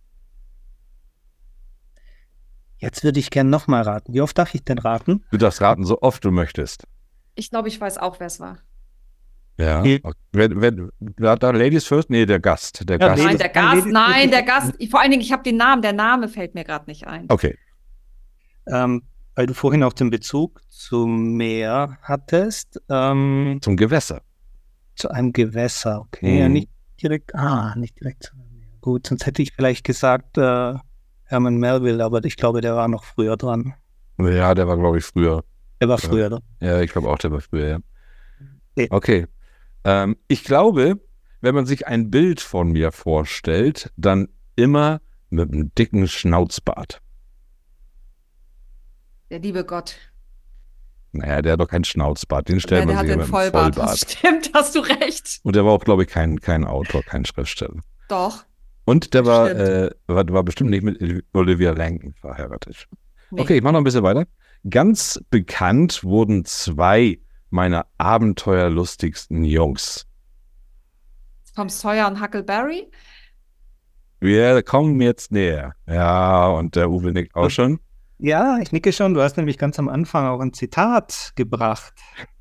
Jetzt würde ich gerne nochmal raten. Wie oft darf ich denn raten? Du darfst raten, so oft du möchtest. Ich glaube, ich weiß auch, wer es war. Ja. Ja. Okay. Wer, wer, wer hat da Ladies first? Nee, der Gast. Der Ja, Gast. Nein, Ladies- der nein, Gast, Ladies- nein, der Gast. Ich, vor allen Dingen, ich habe den Namen, der Name fällt mir gerade nicht ein. Okay. Ähm, weil du vorhin auch den Bezug zum Meer hattest, ähm, Zum Gewässer. zu einem Gewässer. Okay, ja, Mhm. nicht direkt, ah, nicht direkt zu einem Meer. Gut, sonst hätte ich vielleicht gesagt äh, Herman Melville, aber ich glaube, der war noch früher dran. Ja, der war, glaube ich, früher. Der war Ja. früher dran. Ja, ich glaube auch, der war früher, ja. Nee. Okay. Ähm, ich glaube, wenn man sich ein Bild von mir vorstellt, dann immer mit einem dicken Schnauzbart. Der liebe Gott. Naja, der hat doch keinen Schnauzbart, den Ja, stellt der man hat sich ja den mit einem Vollbart. Vollbart. Das stimmt, hast du recht. Und der war auch, glaube ich, kein, kein Autor, kein Schriftsteller. Doch. Und der war, Stimmt. äh, war, war bestimmt nicht mit Olivia Langton verheiratet. Nee. Okay, ich mache noch ein bisschen weiter. Ganz bekannt wurden zwei meiner abenteuerlustigsten Jungs. Tom Sawyer und Huckleberry. Wir kommen jetzt näher. Ja, und der Uwe nickt auch schon. Ja, ich nicke schon. Du hast nämlich ganz am Anfang auch ein Zitat gebracht.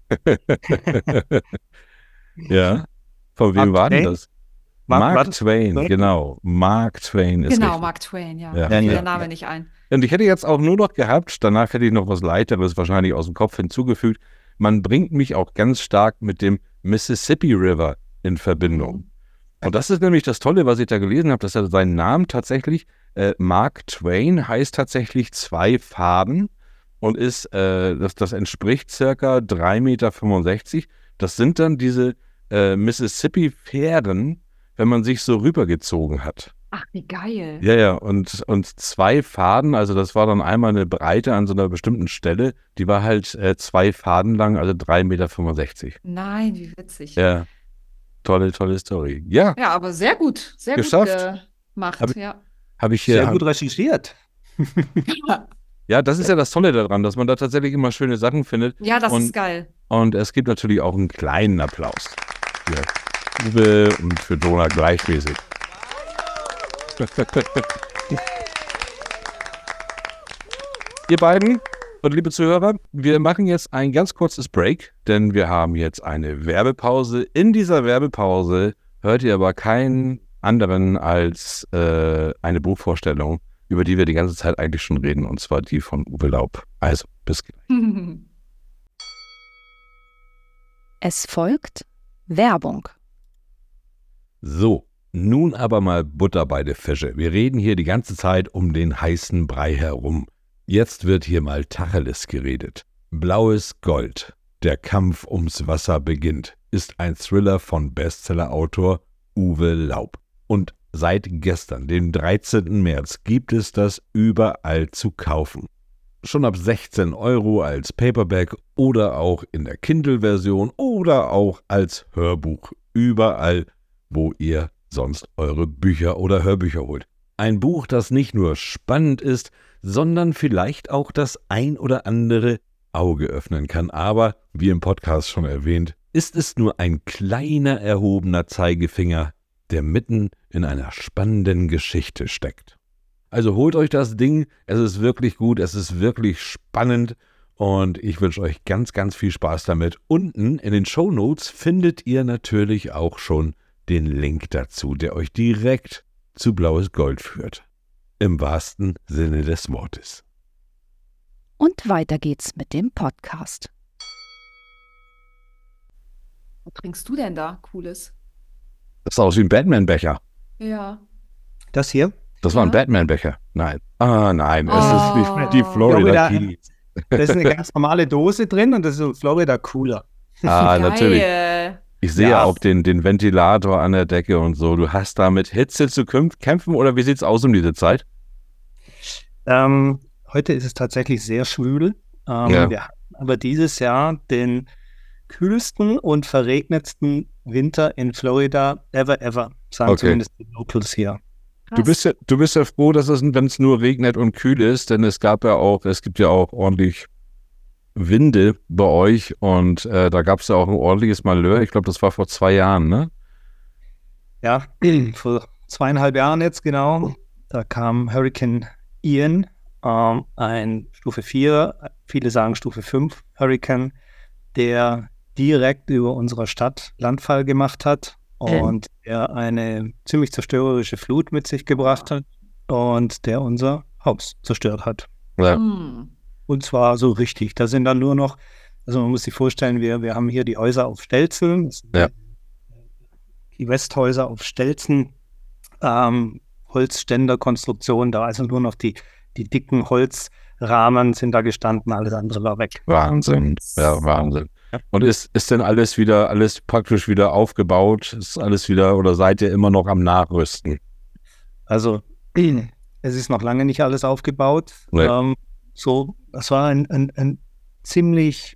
Ja. Von wem Mark war denn Twain? das? Mark- Mark, war- Twain, Twain? genau. Mark Twain ist Genau, richtig. Mark Twain, ja. Ja, Mir fiel ja. der Name nicht ein. Und ich hätte jetzt auch nur noch gehabt, danach hätte ich noch was Leiteres wahrscheinlich aus dem Kopf hinzugefügt. Man bringt mich auch ganz stark mit dem Mississippi River in Verbindung. Und das ist nämlich das Tolle, was ich da gelesen habe, dass er seinen Namen tatsächlich, äh, Mark Twain heißt tatsächlich zwei Faden und ist, äh, das, das entspricht circa drei Meter fünfundsechzig. Das sind dann diese äh, Mississippi-Fähren, wenn man sich so rübergezogen hat. Ach, wie geil. Ja, ja, und, und zwei Faden, also das war dann einmal eine Breite an so einer bestimmten Stelle, die war halt äh, zwei Faden lang, also drei Meter fünfundsechzig. Nein, wie witzig. Ja, tolle, tolle Story. Ja, Ja, aber sehr gut. Sehr Geschafft. gut gemacht. Hab- Ja. habe ich hier. Sehr gut recherchiert. Ja, das ist ja das Tolle daran, dass man da tatsächlich immer schöne Sachen findet. Ja, das Und- ist geil. Und es gibt natürlich auch einen kleinen Applaus für Uwe und für Dona gleichmäßig. Ihr beiden und liebe Zuhörer, wir machen jetzt ein ganz kurzes Break, denn wir haben jetzt eine Werbepause. In dieser Werbepause hört ihr aber keinen anderen als äh, eine Buchvorstellung, über die wir die ganze Zeit eigentlich schon reden, und zwar die von Uwe Laub. Also, bis gleich. Es folgt Werbung. So, nun aber mal Butter bei der Fische. Wir reden hier die ganze Zeit um den heißen Brei herum. Jetzt wird hier mal Tacheles geredet. Blaues Gold. Der Kampf ums Wasser beginnt, ist ein Thriller von Bestsellerautor Uwe Laub. Und seit gestern, dem dreizehnten März, gibt es das überall zu kaufen. Schon ab sechzehn Euro als Paperback oder auch in der Kindle-Version oder auch als Hörbuch. Überall, wo ihr sonst eure Bücher oder Hörbücher holt. Ein Buch, das nicht nur spannend ist, sondern vielleicht auch das ein oder andere Auge öffnen kann. Aber, wie im Podcast schon erwähnt, ist es nur ein kleiner erhobener Zeigefinger, der mitten in einer spannenden Geschichte steckt. Also holt euch das Ding, es ist wirklich gut, es ist wirklich spannend und ich wünsche euch ganz, ganz viel Spaß damit. Unten in den Shownotes findet ihr natürlich auch schon den Link dazu, der euch direkt zu Blaues Gold führt. Im wahrsten Sinne des Wortes. Und weiter geht's mit dem Podcast. Was trinkst du denn da? Cooles. Das sah aus wie ein Batman-Becher. Ja. Das hier? Das war ein Ja. Batman-Becher. Nein. Ah, nein, es Oh. ist die, die Florida Florida- Keys. Da ist eine ganz normale Dose drin und das ist ein Florida Cooler. Ah, natürlich. Geil. Ich sehe Ja. auch den, den Ventilator an der Decke und so. Du hast da mit Hitze zu kämp- kämpfen oder wie sieht's aus um diese Zeit? Ähm, heute ist es tatsächlich sehr schwül. Ähm, Ja. Wir hatten aber dieses Jahr den kühlsten und verregnetsten Winter in Florida ever, ever, sagen Okay. zumindest die Locals hier. Du bist ja, du bist ja froh, dass es, wenn es nur regnet und kühl ist, denn es gab ja auch, es gibt ja auch ordentlich Winde bei euch und äh, da gab es ja auch ein ordentliches Malheur. Ich glaube, das war vor zwei Jahren, ne? Ja, vor zweieinhalb Jahren jetzt genau, da kam Hurricane Ian, ähm, ein Stufe vier, viele sagen Stufe fünf Hurricane, der direkt über unserer Stadt Landfall gemacht hat und der eine ziemlich zerstörerische Flut mit sich gebracht hat und der unser Haus zerstört hat. Ja. Hm. Und zwar so richtig. Da sind dann nur noch, also man muss sich vorstellen, wir, wir haben hier die Häuser auf Stelzen, das sind Ja. die Westhäuser auf Stelzen, ähm, Holzständerkonstruktion, da also nur noch die, die dicken Holzrahmen sind da gestanden, alles andere war weg. Wahnsinn. Ja, Wahnsinn. Und ist, ist denn alles wieder, alles praktisch wieder aufgebaut? Ist alles wieder, oder seid ihr immer noch am Nachrüsten? Also es ist noch lange nicht alles aufgebaut. Nee. Ähm, so, das war ein, ein, ein ziemlich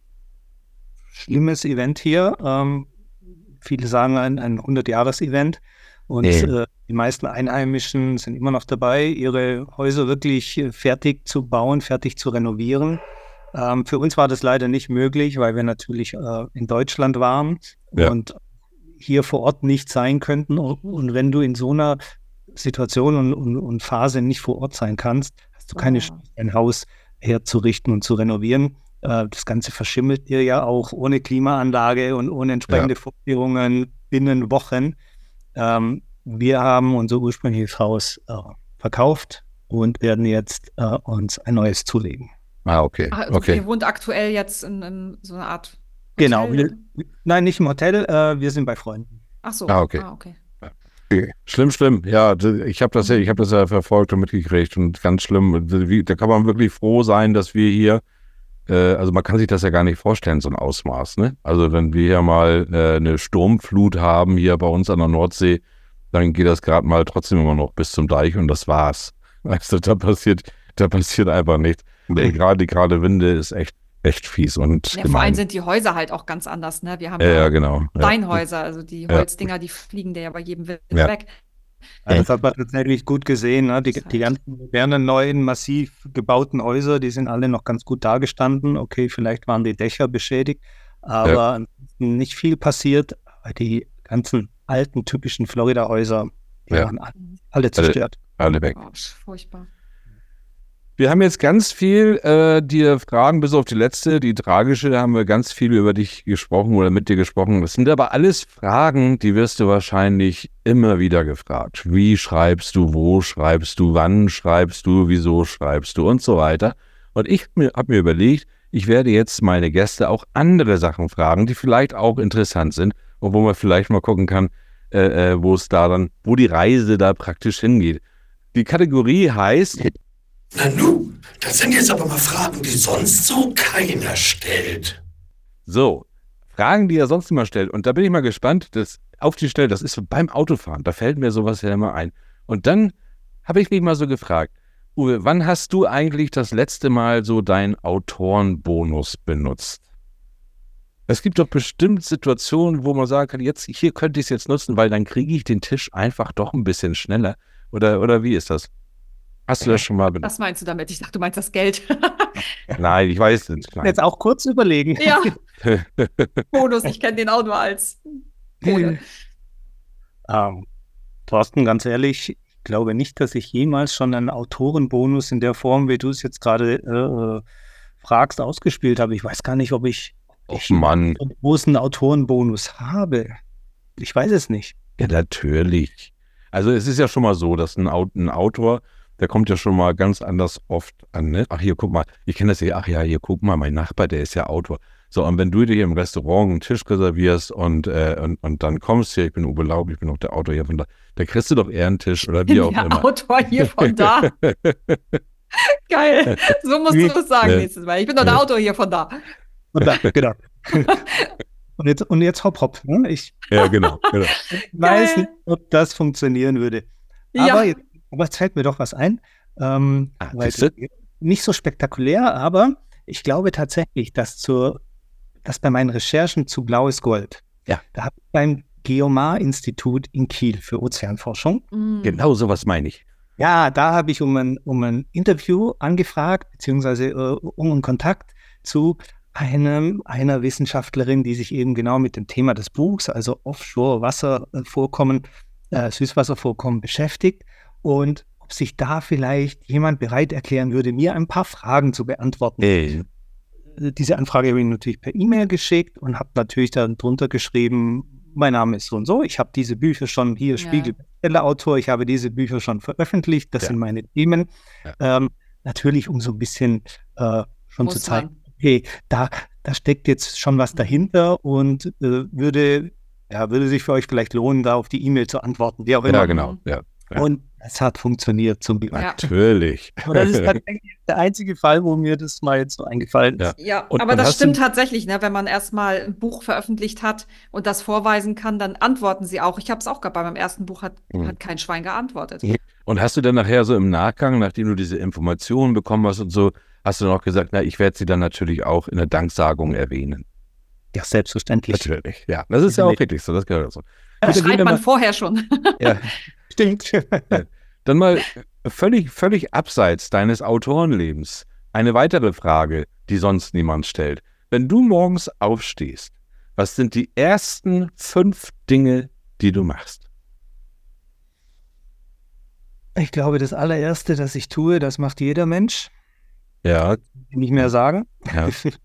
schlimmes Event hier. Ähm, viele sagen ein, ein hundert-Jahres-Event. Und Nee. äh, die meisten Einheimischen sind immer noch dabei, ihre Häuser wirklich äh, fertig zu bauen, fertig zu renovieren. Ähm, für uns war das leider nicht möglich, weil wir natürlich äh, in Deutschland waren Ja. und hier vor Ort nicht sein könnten. Und, und wenn du in so einer Situation und, und, und Phase nicht vor Ort sein kannst, hast du keine Oh. Chance, ein Haus herzurichten und zu renovieren. Äh, das Ganze verschimmelt dir ja auch ohne Klimaanlage und ohne entsprechende Vorkehrungen binnen Wochen. Ähm, wir haben unser ursprüngliches Haus äh, verkauft und werden jetzt äh, uns ein neues zulegen. Ah, okay. Ach, also Okay. ihr wohnt aktuell jetzt in, in so einer Art Genau. Hotel? Wir, nein, nicht im Hotel, äh, wir sind bei Freunden. Ach so. Ah, okay. Ah, okay. Okay. Schlimm, schlimm. Ja, d- ich habe das ja, ich habe das ja verfolgt und mitgekriegt und ganz schlimm. Wie- Da kann man wirklich froh sein, dass wir hier, äh, also man kann sich das ja gar nicht vorstellen, so ein Ausmaß, ne? Also wenn wir hier mal äh, eine Sturmflut haben hier bei uns an der Nordsee, dann geht das gerade mal trotzdem immer noch bis zum Deich und das war's. Weißt du, da passiert, da passiert einfach nichts. Nee, gerade die gerade Winde ist echt echt fies und Ja, vor allem gemein. sind die Häuser halt auch ganz anders, ne? Wir haben Ja, ja, ja genau. Ja. Steinhäuser, also die Ja. Holzdinger, die fliegen dir ja bei jedem Wind Ja. weg. Also das hat man tatsächlich gut gesehen. Ne? Die, Das ist die halt- ganzen modernen, neuen, massiv gebauten Häuser, die sind alle noch ganz gut dagestanden. Okay, vielleicht waren die Dächer beschädigt, aber ansonsten nicht viel passiert. Aber die ganzen alten, typischen Florida-Häuser, die Ja. waren alle, alle zerstört. Alle weg. Oh, furchtbar. Wir haben jetzt ganz viel äh, dir Fragen, bis auf die letzte, die tragische, da haben wir ganz viel über dich gesprochen oder mit dir gesprochen. Das sind aber alles Fragen, die wirst du wahrscheinlich immer wieder gefragt. Wie schreibst du, wo schreibst du, wann schreibst du, wieso schreibst du und so weiter. Und ich habe mir überlegt, ich werde jetzt meine Gäste auch andere Sachen fragen, die vielleicht auch interessant sind und wo man vielleicht mal gucken kann, äh, äh, wo es da dann, wo die Reise da praktisch hingeht. Die Kategorie heißt... Nanu, das sind jetzt aber mal Fragen, die sonst so keiner stellt. So, Fragen, die er sonst immer stellt. Und da bin ich mal gespannt, das auf die Stelle, das ist so beim Autofahren, da fällt mir sowas ja immer ein. Und dann habe ich mich mal so gefragt, Uwe, wann hast du eigentlich das letzte Mal so deinen Autorenbonus benutzt? Es gibt doch bestimmt Situationen, wo man sagen kann, jetzt, hier könnte ich es jetzt nutzen, weil dann kriege ich den Tisch einfach doch ein bisschen schneller. Oder, oder wie ist das? Hast du das schon mal benutzt? Was meinst du damit? Ich dachte, du meinst das Geld. Nein, ich weiß nicht. Nein. Jetzt auch kurz überlegen. Ja, Bonus, ich kenne den auch nur als Kohle. Ähm, Thorsten, ganz ehrlich, ich glaube nicht, dass ich jemals schon einen Autorenbonus in der Form, wie du es jetzt gerade äh, fragst, ausgespielt habe. Ich weiß gar nicht, ob ich, ob Oh ich Mann. einen großen Autorenbonus habe. Ich weiß es nicht. Ja, natürlich. Also es ist ja schon mal so, dass ein, Au- ein Autor, der kommt ja schon mal ganz anders oft an. Ne? Ach, hier, guck mal, ich kenne das ja, ach ja, hier, guck mal, mein Nachbar, der ist ja Autor. So, und wenn du dir im Restaurant einen Tisch reservierst und, äh, und, und dann kommst hier, ich bin Uwe Laub, ich bin auch der Autor hier von da, da kriegst du doch eher einen Tisch oder wie auch Der immer. Autor hier von da. Geil. So musst du es sagen Ja. nächstes Mal. Ich bin doch der Ja. Autor hier von da. Und da, genau. und, jetzt, und jetzt hopp, hopp. Ne? Ich Ja, genau. genau. weiß Geil. nicht, ob das funktionieren würde. Ja. Aber jetzt, aber jetzt fällt mir doch was ein. Ähm, Ah, weil siehste? nicht so spektakulär, aber ich glaube tatsächlich, dass, zur, dass bei meinen Recherchen zu Blaues Gold, Ja. da habe ich beim Geomar-Institut in Kiel für Ozeanforschung, Mm. Genau sowas meine ich. ja, da habe ich um ein, um ein Interview angefragt, beziehungsweise äh, um einen Kontakt zu einem, einer Wissenschaftlerin, die sich eben genau mit dem Thema des Buchs, also Offshore-Wasservorkommen, äh, Süßwasservorkommen beschäftigt und ob sich da vielleicht jemand bereit erklären würde, mir ein paar Fragen zu beantworten. Äh, Diese Anfrage habe ich natürlich per E-Mail geschickt und habe natürlich dann drunter geschrieben, mein Name ist so und so, ich habe diese Bücher schon, hier Ja. Spiegel Bestseller-Autor, ich habe diese Bücher schon veröffentlicht, das Ja. sind meine Themen. Ja. Ähm, natürlich, um so ein bisschen äh, schon Muss zu zeigen, man. okay, da, da steckt jetzt schon was dahinter und äh, würde, ja, würde sich für euch vielleicht lohnen, da auf die E-Mail zu antworten, wie auch immer. ja, genau. Ja. Ja. Und es hat funktioniert zum Glück. Ja. Natürlich. Aber das ist tatsächlich der einzige Fall, wo mir das mal jetzt so eingefallen ist. Ja. Ja, Und- aber und das hast stimmt du- tatsächlich, ne? Wenn man erstmal ein Buch veröffentlicht hat und das vorweisen kann, dann antworten sie auch. Ich habe es auch gehabt, bei meinem ersten Buch hat, Mhm. hat kein Schwein geantwortet. Ja. Und hast du dann nachher so im Nachgang, nachdem du diese Informationen bekommen hast und so, hast du dann auch gesagt, na, ich werde sie dann natürlich auch in der Danksagung erwähnen. Ja, selbstverständlich. Natürlich, ja. Das ist ja auch richtig so, das gehört dazu. Das Gut, dann gehen schreibt wir man mal- vorher schon. Ja, Stimmt. dann mal völlig, völlig abseits deines Autorenlebens. Eine weitere Frage, die sonst niemand stellt. Wenn du morgens aufstehst, was sind die ersten fünf Dinge, die du machst? Ich glaube, das allererste, das ich tue, das macht jeder Mensch, Ja, nicht mehr sagen. ja.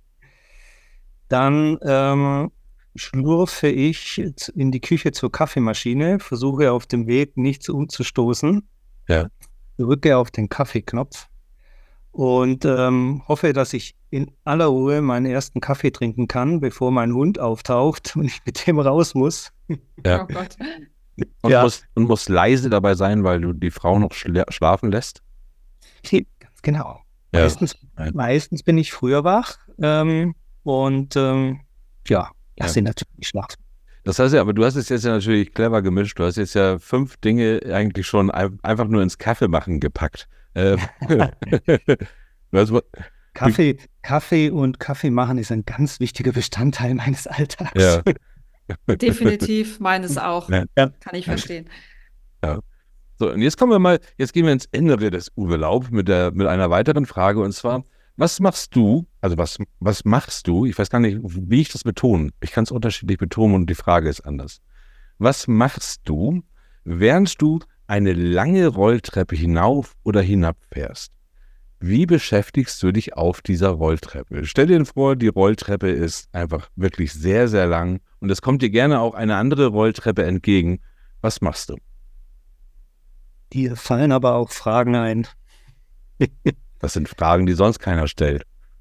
Dann ähm, schlurfe ich z- in die Küche zur Kaffeemaschine, versuche auf dem Weg nichts umzustoßen, Ja. drücke auf den Kaffeeknopf und ähm, hoffe, dass ich in aller Ruhe meinen ersten Kaffee trinken kann, bevor mein Hund auftaucht und ich mit dem raus muss. Ja. Oh Gott. Und, Ja. musst, und musst leise dabei sein, weil du die Frau noch schla schlafen lässt? Ganz genau. Ja. Meistens, Ja. meistens bin ich früher wach ähm, und ähm, ja, lass Ja. sie natürlich schlafen. Das heißt ja, aber du hast es jetzt ja natürlich clever gemischt. Du hast jetzt ja fünf Dinge eigentlich schon ein, einfach nur ins Kaffeemachen gepackt. Äh, du hast, Kaffee, Kaffee und Kaffee machen ist ein ganz wichtiger Bestandteil meines Alltags. Ja. Definitiv, meines auch. Ja. Ja. Kann ich verstehen. So, und jetzt kommen wir mal, jetzt gehen wir ins Innere des Uwe Laub mit der, mit einer weiteren Frage, und zwar, was machst du, also was, was machst du, ich weiß gar nicht, wie ich das betone, ich kann es unterschiedlich betonen und die Frage ist anders. Was machst du, während du eine lange Rolltreppe hinauf oder hinab fährst? Wie beschäftigst du dich auf dieser Rolltreppe? Stell dir vor, die Rolltreppe ist einfach wirklich sehr, sehr lang und es kommt dir gerne auch eine andere Rolltreppe entgegen. Was machst du? Dir fallen aber auch Fragen ein. Das sind Fragen, die sonst keiner stellt.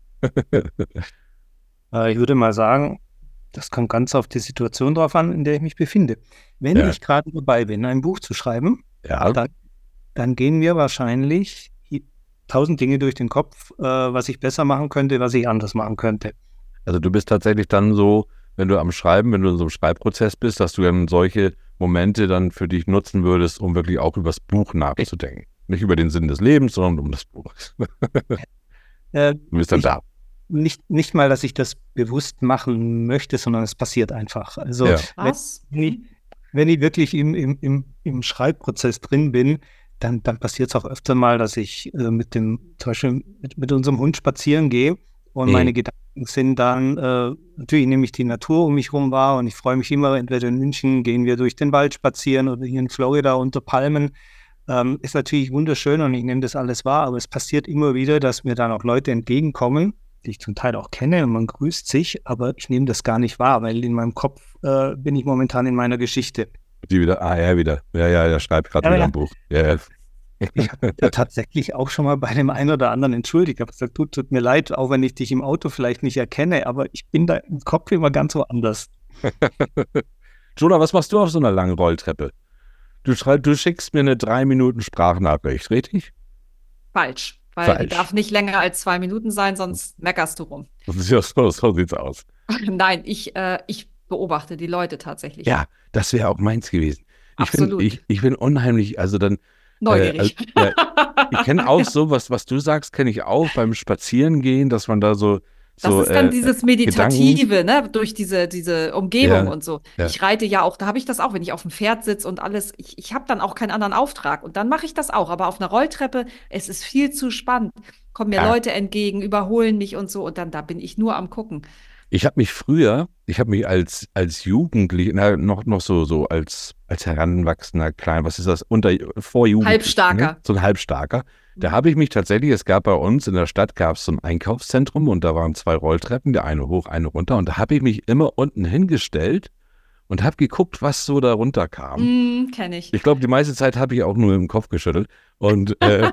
Äh, Ich würde mal sagen, das kommt ganz auf die Situation drauf an, in der ich mich befinde. Wenn Ja. ich gerade dabei bin, ein Buch zu schreiben, Ja, dann, dann gehen mir wahrscheinlich hi- tausend Dinge durch den Kopf, äh, was ich besser machen könnte, was ich anders machen könnte. also du bist tatsächlich dann so, wenn du am Schreiben, wenn du in so einem Schreibprozess bist, dass du dann solche Momente dann für dich nutzen würdest, um wirklich auch über das Buch nachzudenken. Nicht über den Sinn des Lebens, sondern um das Buch. Äh, Du bist dann Ich- da. nicht, nicht mal, dass ich das bewusst machen möchte, sondern es passiert einfach. Also Ja. wenn, Was? wenn, ich, wenn ich wirklich im, im, im, im Schreibprozess drin bin, dann, dann passiert es auch öfter mal, dass ich äh, mit dem, zum Beispiel mit, mit unserem Hund spazieren gehe und Mhm. meine Gedanken sind dann, äh, natürlich nehme ich die Natur um mich rum wahr und ich freue mich immer, entweder in München gehen wir durch den Wald spazieren oder hier in Florida unter Palmen. Ähm, ist natürlich wunderschön und ich nehme das alles wahr, aber es passiert immer wieder, dass mir dann auch Leute entgegenkommen, die ich zum Teil auch kenne und man grüßt sich, aber ich nehme das gar nicht wahr, weil in meinem Kopf äh, bin ich momentan in meiner Geschichte. Die wieder, ah, er wieder. Ja, ja, der schreibt gerade Ja, wieder ja. ein Buch. Ja, ja. Ich habe ja tatsächlich auch schon mal bei dem einen oder anderen entschuldigt. Ich habe gesagt, tut, tut mir leid, auch wenn ich dich im Auto vielleicht nicht erkenne, aber ich bin da im Kopf immer ganz woanders. Jonah, was machst du auf so einer langen Rolltreppe? Du, schrei- du schickst mir eine drei Minuten Sprachnachricht, richtig? Falsch. Weil Falsch. die darf nicht länger als zwei Minuten sein, sonst meckerst du rum. Ja, so, so sieht's aus. Nein, ich, äh, ich beobachte die Leute tatsächlich. Ja, das wäre auch meins gewesen. Ich bin, Absolut. ich, ich bin unheimlich, also dann, Neugierig. Äh, also, ich kenne auch so, was, was du sagst, kenne ich auch beim Spazierengehen, dass man da so, Das so ist dann äh, dieses Meditative, ne, durch diese, diese Umgebung Ja, und so. ja. Ich reite ja auch, da habe ich das auch, wenn ich auf dem Pferd sitze und alles. Ich, ich habe dann auch keinen anderen Auftrag und dann mache ich das auch. Aber auf einer Rolltreppe, es ist viel zu spannend. Kommen mir Ja. Leute entgegen, überholen mich und so und dann da bin ich nur am Gucken. Ich habe mich früher, ich habe mich als, als Jugendlicher, na, noch, noch so, so als, als Heranwachsender, klein, was ist das, unter, vor Jugendlichen, Halbstarker. Ne? So ein Halbstarker. Da habe ich mich tatsächlich, es gab bei uns in der Stadt, gab es so ein Einkaufszentrum und da waren zwei Rolltreppen, der eine hoch, eine runter und da habe ich mich immer unten hingestellt und habe geguckt, was so da runterkam. Mm, kenne ich. Ich glaube, die meiste Zeit habe ich auch nur im Kopf geschüttelt. Und, äh,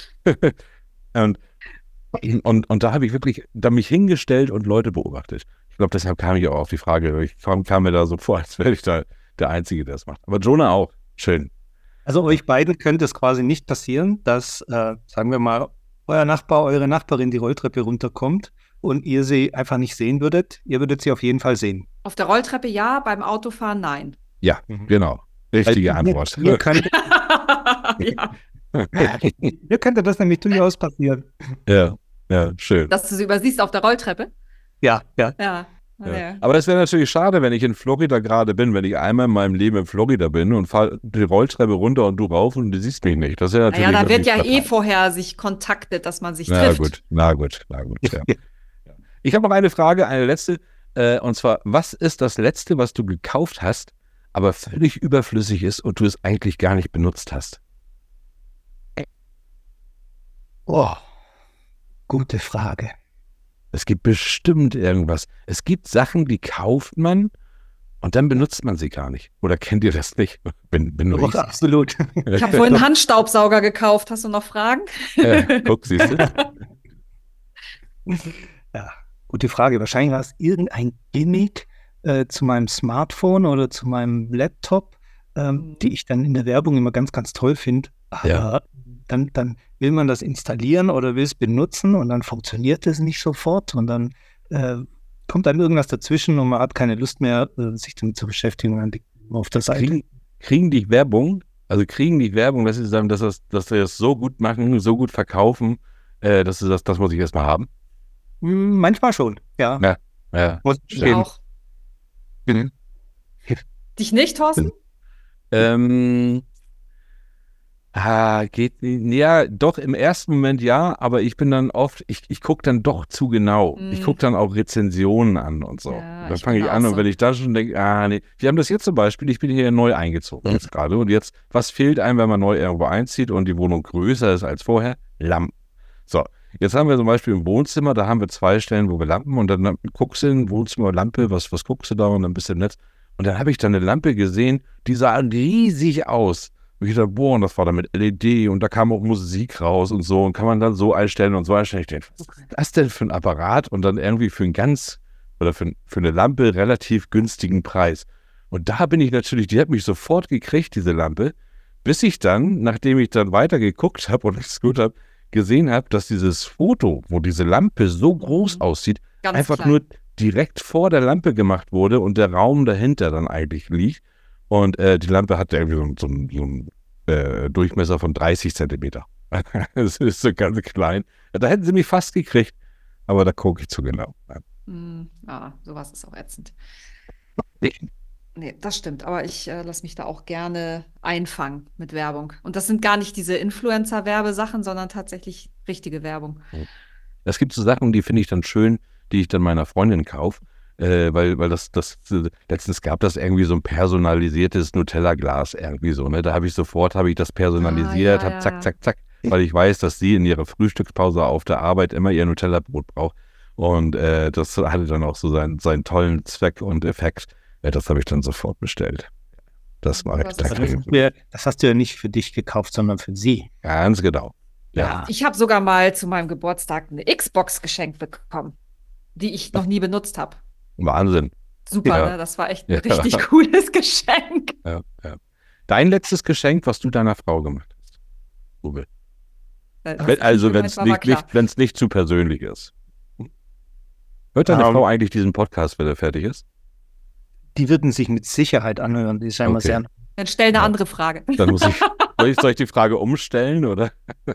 und, und, und da habe ich wirklich da mich hingestellt und Leute beobachtet. Ich glaube, deshalb kam ich auch auf die Frage. Ich kam, kam mir da so vor, als wäre ich da der Einzige, der das macht. Aber Jonah auch. Schön. Also euch beiden könnte es quasi nicht passieren, dass, äh, sagen wir mal, euer Nachbar, eure Nachbarin die Rolltreppe runterkommt und ihr sie einfach nicht sehen würdet. Ihr würdet sie auf jeden Fall sehen. Auf der Rolltreppe ja, beim Autofahren nein. Ja, Mhm. genau. Richtige Weil Antwort. Mir, mir, könnte, Ja, mir könnte das nämlich durchaus passieren. Ja, ja, schön. dass du sie übersiehst auf der Rolltreppe. Ja, ja. Ja. Ja. Ja. Aber es wäre natürlich schade, wenn ich in Florida gerade bin, wenn ich einmal in meinem Leben in Florida bin und fahre die Rolltreppe runter und du rauf und du siehst mich nicht. Das ist ja natürlich. Naja, da wird wirklich ja eh fatal. vorher sich kontaktet, dass man sich Na trifft. gut, na gut, na gut. Ja. Ich habe noch eine Frage, eine letzte. Äh, und zwar, was ist das Letzte, was du gekauft hast, aber völlig überflüssig ist und du es eigentlich gar nicht benutzt hast? Oh, gute Frage. Es gibt bestimmt irgendwas. Es gibt Sachen, die kauft man und dann benutzt man sie gar nicht. Oder kennt ihr das nicht? Bin, bin nur Doch, ich. absolut. Ich habe vorhin einen Handstaubsauger gekauft. Hast du noch Fragen? Äh, guck, siehst du? Ja, gute Frage. Wahrscheinlich war es irgendein Gimmick äh, zu meinem Smartphone oder zu meinem Laptop, ähm, Mhm. die ich dann in der Werbung immer ganz, ganz toll finde. Aber Ja. dann, dann will man das installieren oder will es benutzen und dann funktioniert es nicht sofort und dann äh, kommt dann irgendwas dazwischen und man hat keine Lust mehr, äh, sich damit zu beschäftigen und dann liegt man auf der Seite. Kriegen, kriegen die Werbung, also kriegen die Werbung, dass sie sagen, dass, das, dass sie das so gut machen, so gut verkaufen, äh, dass sie das, das muss ich erstmal haben. Hm, manchmal schon, ja. Ja, ja. Muss ich Ich zugeben. auch. Mhm. Dich nicht, Thorsten? Ähm, ah, geht nicht. Ja, doch im ersten Moment ja, aber ich bin dann oft, ich, ich gucke dann doch zu genau. Ich Hm. gucke dann auch Rezensionen an und so. Ja, Dann ich fange bin ich da an auch und wenn so. ich da schon denke, ah nee, wir haben das jetzt zum Beispiel, ich bin hier neu eingezogen jetzt gerade und jetzt, was fehlt einem, wenn man neu irgendwo einzieht und die Wohnung größer ist als vorher? Lampen. So, jetzt haben wir zum Beispiel im Wohnzimmer, da haben wir zwei Stellen, wo wir Lampen und dann guckst du in Wohnzimmer, Lampe, was, was guckst du da und dann bist du im Netz. Und dann habe ich da eine Lampe gesehen, die sah riesig aus. Und ich dachte, boah, und das war dann mit L E D und da kam auch Musik raus und so und kann man dann so einstellen und so einstellen. Ich denke, was ist das denn für ein Apparat? Und dann irgendwie für einen ganz, oder für, für eine Lampe relativ günstigen Preis. Und da bin ich natürlich, die hat mich sofort gekriegt, diese Lampe, bis ich dann, nachdem ich dann weiter geguckt habe und es gut habe, gesehen habe, dass dieses Foto, wo diese Lampe so groß Mhm. aussieht, Ganz einfach klein. nur direkt vor der Lampe gemacht wurde und der Raum dahinter dann eigentlich liegt. Und äh, die Lampe hat irgendwie so, einen- so, einen- so einen äh, Durchmesser von dreißig Zentimeter. Das ist so ganz klein. Ja, da hätten sie mich fast gekriegt, aber da gucke ich zu genau. Hm, ja, sowas ist auch ätzend. Nee, das stimmt, aber ich äh, lasse mich da auch gerne einfangen mit Werbung. Und das sind gar nicht diese Influencer-Werbesachen, sondern tatsächlich richtige Werbung. Es gibt so Sachen, die finde ich dann schön, die ich dann meiner Freundin kaufe, äh, weil, weil das, das, äh, letztens gab das irgendwie so ein personalisiertes Nutella-Glas irgendwie so, ne? Da habe ich sofort, habe ich das personalisiert, Ah, ja, habe ja, zack, ja. zack, zack, weil ich weiß, dass sie in ihrer Frühstückspause auf der Arbeit immer ihr Nutella-Brot braucht. Und äh, das hatte dann auch so seinen, seinen tollen Zweck und Effekt. Ja, das habe ich dann sofort bestellt. Das mache ich Das da ist Aber das, auch hast du ja, das hast du ja nicht für dich gekauft, sondern für sie. ganz genau. Ja. Ich habe sogar mal zu meinem Geburtstag eine Xbox geschenkt bekommen, die ich noch nie benutzt habe. Wahnsinn. Super, Ja. ne? Das war echt ein Ja. richtig cooles Geschenk. Ja, ja. Dein letztes Geschenk, was du deiner Frau gemacht hast, Uwe. Äh, Wenn, was also ich wenn gemeint es war, war nicht, klar. nicht, wenn's nicht zu persönlich ist. Hört deine Ähm, Frau eigentlich diesen Podcast, wenn er fertig ist? Die würden sich mit Sicherheit anhören. Die ist ja immer Okay. sehr. Dann stell eine Ja. andere Frage. Dann muss ich, soll ich, soll ich die Frage umstellen, oder?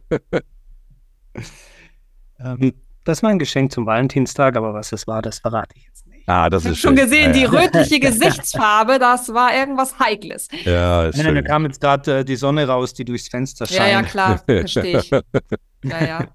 Ähm, das war ein Geschenk zum Valentinstag, aber was es war, das verrate ich jetzt nicht. Ah, das Ich habe ist schon schön. gesehen, ja, die ja. rötliche Gesichtsfarbe, das war irgendwas Heikles. Ja, ist Nein, nein, da schön. kam jetzt gerade äh, die Sonne raus, die durchs Fenster Ja, ja, scheint. klar, verstehe ich. Ja, ja.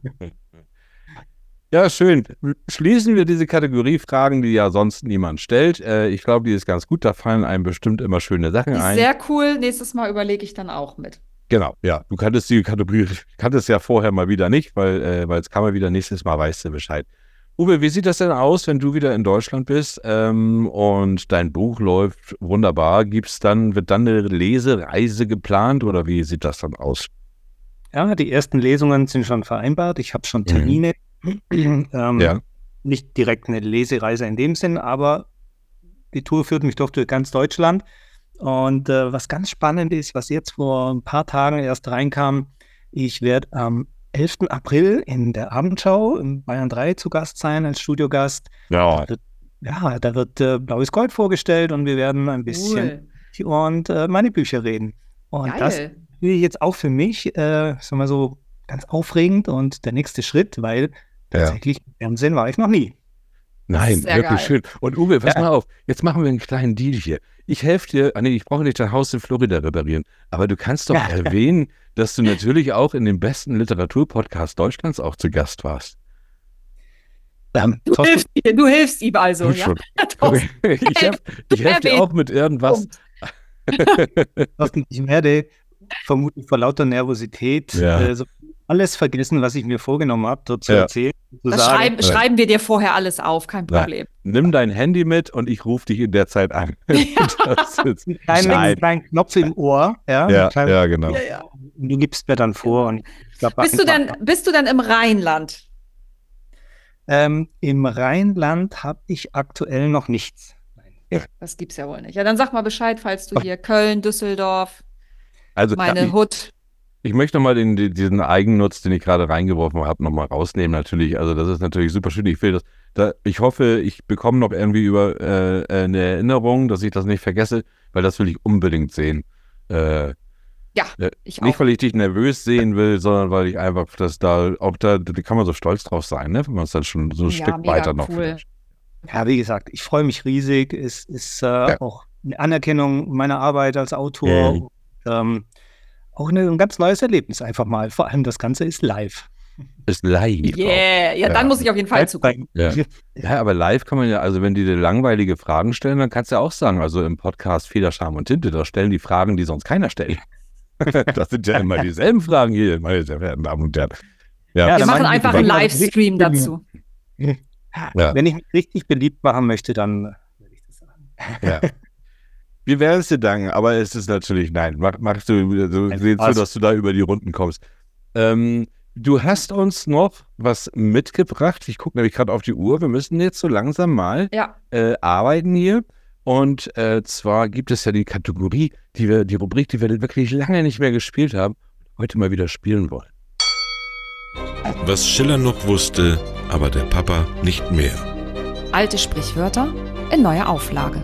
Ja, schön. Schließen wir diese Kategorie Fragen, die ja sonst niemand stellt. Äh, ich glaube, die ist ganz gut. Da fallen einem bestimmt immer schöne Sachen Die ist ein. sehr cool. Nächstes Mal überlege ich dann auch mit. Genau, ja. Du kanntest die Kategorie, kanntest ja vorher mal wieder nicht, weil äh, weil es kam mal wieder, nächstes Mal weißt du Bescheid. Uwe, wie sieht das denn aus, wenn du wieder in Deutschland bist ähm, und dein Buch läuft wunderbar? Gibt's dann, wird dann eine Lesereise geplant oder wie sieht das dann aus? Ja, die ersten Lesungen sind schon vereinbart. Ich habe schon Termine. ähm, Ja. Nicht direkt eine Lesereise in dem Sinn, aber die Tour führt mich doch durch ganz Deutschland. Und äh, was ganz spannend ist, was jetzt vor ein paar Tagen erst reinkam, ich werde am elften April in der Abendschau in Bayern drei zu Gast sein als Studiogast. Ja. Ja, da wird äh, Blaues Gold vorgestellt und wir werden ein bisschen Cool. und äh, meine Bücher reden. Und das Geil. will ich jetzt auch für mich, äh, sagen wir so, ganz aufregend und der nächste Schritt, weil Ja. tatsächlich im Fernsehen war ich noch nie. Nein, ist sehr wirklich geil. schön. Und Uwe, pass Ja. mal auf, jetzt machen wir einen kleinen Deal hier. Ich helfe dir, ah nee, ich brauche nicht dein Haus in Florida reparieren, aber du kannst doch Ja. erwähnen, dass du natürlich auch in dem besten Literaturpodcast Deutschlands auch zu Gast warst. Ähm, Du Thorsten, hilfst, ihr, du hilfst ihm also, Du ja? schon. Thorsten, Ich helfe ich helf dir erwähnt. auch mit irgendwas. Punkt. Thorsten, ich werde vermutlich vor lauter Nervosität Ja. äh, so alles vergessen, was ich mir vorgenommen habe, dort zu Ja. erzählen. Zu Das sagen. schreiben, Nein. schreiben wir dir vorher alles auf, kein Nein. Problem. Nimm dein Handy mit und ich rufe dich in der Zeit an. Das ist, Einen kleinen, Nein. kleinen Knopf im Ohr. Ja, ja, einen kleinen- ja, genau. Ja, ja. Und du gibst mir dann vor. Und ich glaub, Bist du einfach- denn, bist du denn im Rheinland? Ähm, Im Rheinland habe ich aktuell noch nichts. Das gibt's ja wohl nicht. Ja, dann sag mal Bescheid, falls du hier Köln, Düsseldorf, Also meine ich, Hut. ich möchte nochmal den, den, diesen Eigennutz, den ich gerade reingeworfen habe, nochmal rausnehmen natürlich. Also das ist natürlich super schön. Ich will das, da, ich hoffe, ich bekomme noch irgendwie über äh, eine Erinnerung, dass ich das nicht vergesse, weil das will ich unbedingt sehen. Äh, Ja, Ja, ich nicht, auch. weil ich dich nervös sehen will, sondern weil ich einfach, dass da, auch da, da kann man so stolz drauf sein, ne? Wenn man es dann schon so ein Ja, Stück mega weiter noch cool. vielleicht. Ja, wie gesagt, ich freue mich riesig. Es ist äh, Ja. auch eine Anerkennung meiner Arbeit als Autor. Mhm. Und, ähm, auch eine, ein ganz neues Erlebnis einfach mal. Vor allem das Ganze ist live. Ist live. Yeah, ja, dann Ja. muss ich auf jeden Fall zugucken. Ja. Ja, aber live kann man ja, also wenn die dir langweilige Fragen stellen, dann kannst du ja auch sagen, also im Podcast Feder, Scham und Tinte, da stellen die Fragen, die sonst keiner stellt. Das sind ja immer dieselben Fragen hier, meine sehr verehrten Damen und Herren. Ja, Ja, Wir dann machen machen die einfach die einen Sachen Livestream richtig dazu. Ja. Wenn ich mich richtig beliebt machen möchte, dann äh, würde ich das sagen. Ja. Wir werden es dir danken, aber es ist natürlich, nein, mach, machst du, so Nein, sehen zu, Spaß. dass du da über die Runden kommst. Ähm, du hast uns noch was mitgebracht. Ich gucke nämlich gerade auf die Uhr. Wir müssen jetzt so langsam mal Ja, äh, arbeiten hier. Und äh, zwar gibt es ja die Kategorie, die wir, die Rubrik, die wir wirklich lange nicht mehr gespielt haben, heute mal wieder spielen wollen. Was Schiller noch wusste, aber der Papa nicht mehr. alte Sprichwörter in neuer Auflage.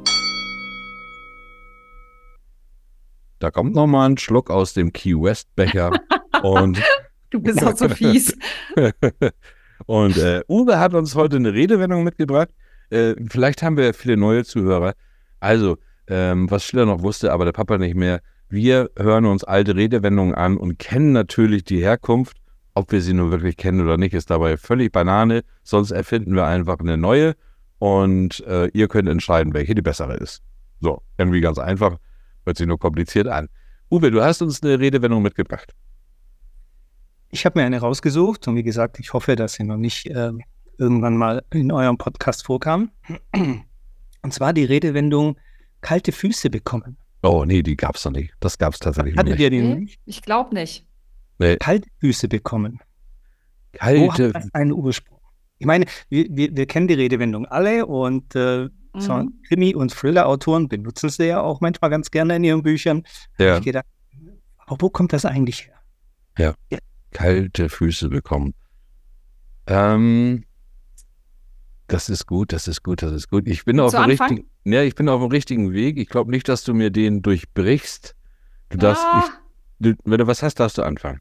Da kommt noch mal ein Schluck aus dem Key West Becher und Du bist auch so fies. Und äh, Uwe hat uns heute eine Redewendung mitgebracht. Äh, vielleicht haben wir viele neue Zuhörer. Also, ähm, was Schiller noch wusste, aber der Papa nicht mehr. Wir hören uns alte Redewendungen an und kennen natürlich die Herkunft. Ob wir sie nun wirklich kennen oder nicht, ist dabei völlig Banane. Sonst erfinden wir einfach eine neue und äh, ihr könnt entscheiden, welche die bessere ist. So, irgendwie ganz einfach. Hört sich nur kompliziert an. Uwe, du hast uns eine Redewendung mitgebracht. Ich habe mir eine rausgesucht und wie gesagt, ich hoffe, dass sie noch nicht äh, irgendwann mal in eurem Podcast vorkam. Und zwar die Redewendung kalte Füße bekommen. Oh, nee, die gab's noch nicht. Das gab's tatsächlich noch Hattet nicht. ihr die Nee, nicht? ich glaube nicht. Nee. Kalte Füße bekommen. Wo Kalte, hat das einen Ursprung? Ich meine, wir, wir, wir kennen die Redewendung alle und äh, so Mhm. Krimi- und Thriller-Autoren benutzen sie ja auch manchmal ganz gerne in ihren Büchern. Ja. Ich gedacht, aber wo kommt das eigentlich her? kalte Füße bekommen. Ähm, das ist gut, das ist gut, das ist gut. Ich bin auf Zu dem Anfang? richtigen, ja, ich bin auf dem richtigen Weg. Ich glaube nicht, dass du mir den durchbrichst. Du darfst, Ah, ich, du, wenn du was hast, darfst du anfangen.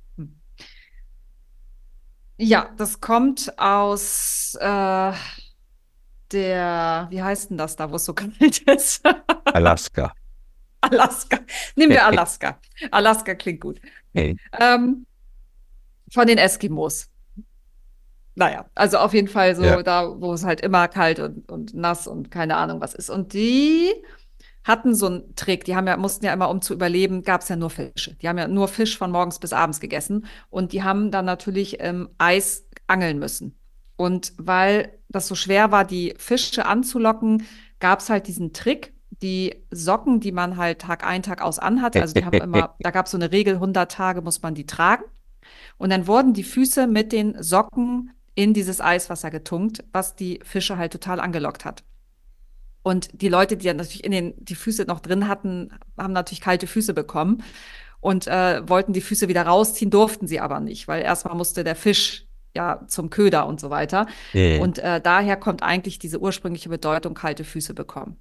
ja, das kommt aus äh, der, wie heißt denn das da, wo es so kalt ist? Alaska. Alaska. Nehmen wir Alaska. Alaska klingt gut. Hey. Ähm, von den Eskimos. Naja, also auf jeden Fall so Ja. da, wo es halt immer kalt und, und nass und keine Ahnung was ist. Und die hatten so einen Trick. Die haben ja, mussten ja immer, um zu überleben, gab es ja nur Fische. Die haben ja nur Fisch von morgens bis abends gegessen. Und die haben dann natürlich im Eis angeln müssen. Und weil das so schwer war, die Fische anzulocken, gab es halt diesen Trick. Die Socken, die man halt Tag ein, Tag aus anhatte, also die haben immer, da gab es so eine Regel, hundert Tage muss man die tragen. Und dann wurden die Füße mit den Socken in dieses Eiswasser getunkt, was die Fische halt total angelockt hat. Und die Leute, die dann natürlich in den die Füße noch drin hatten, haben natürlich kalte Füße bekommen und äh, wollten die Füße wieder rausziehen, durften sie aber nicht, weil erstmal musste der Fisch ja zum Köder und so weiter. Äh, Und äh, daher kommt eigentlich diese ursprüngliche Bedeutung kalte Füße bekommen.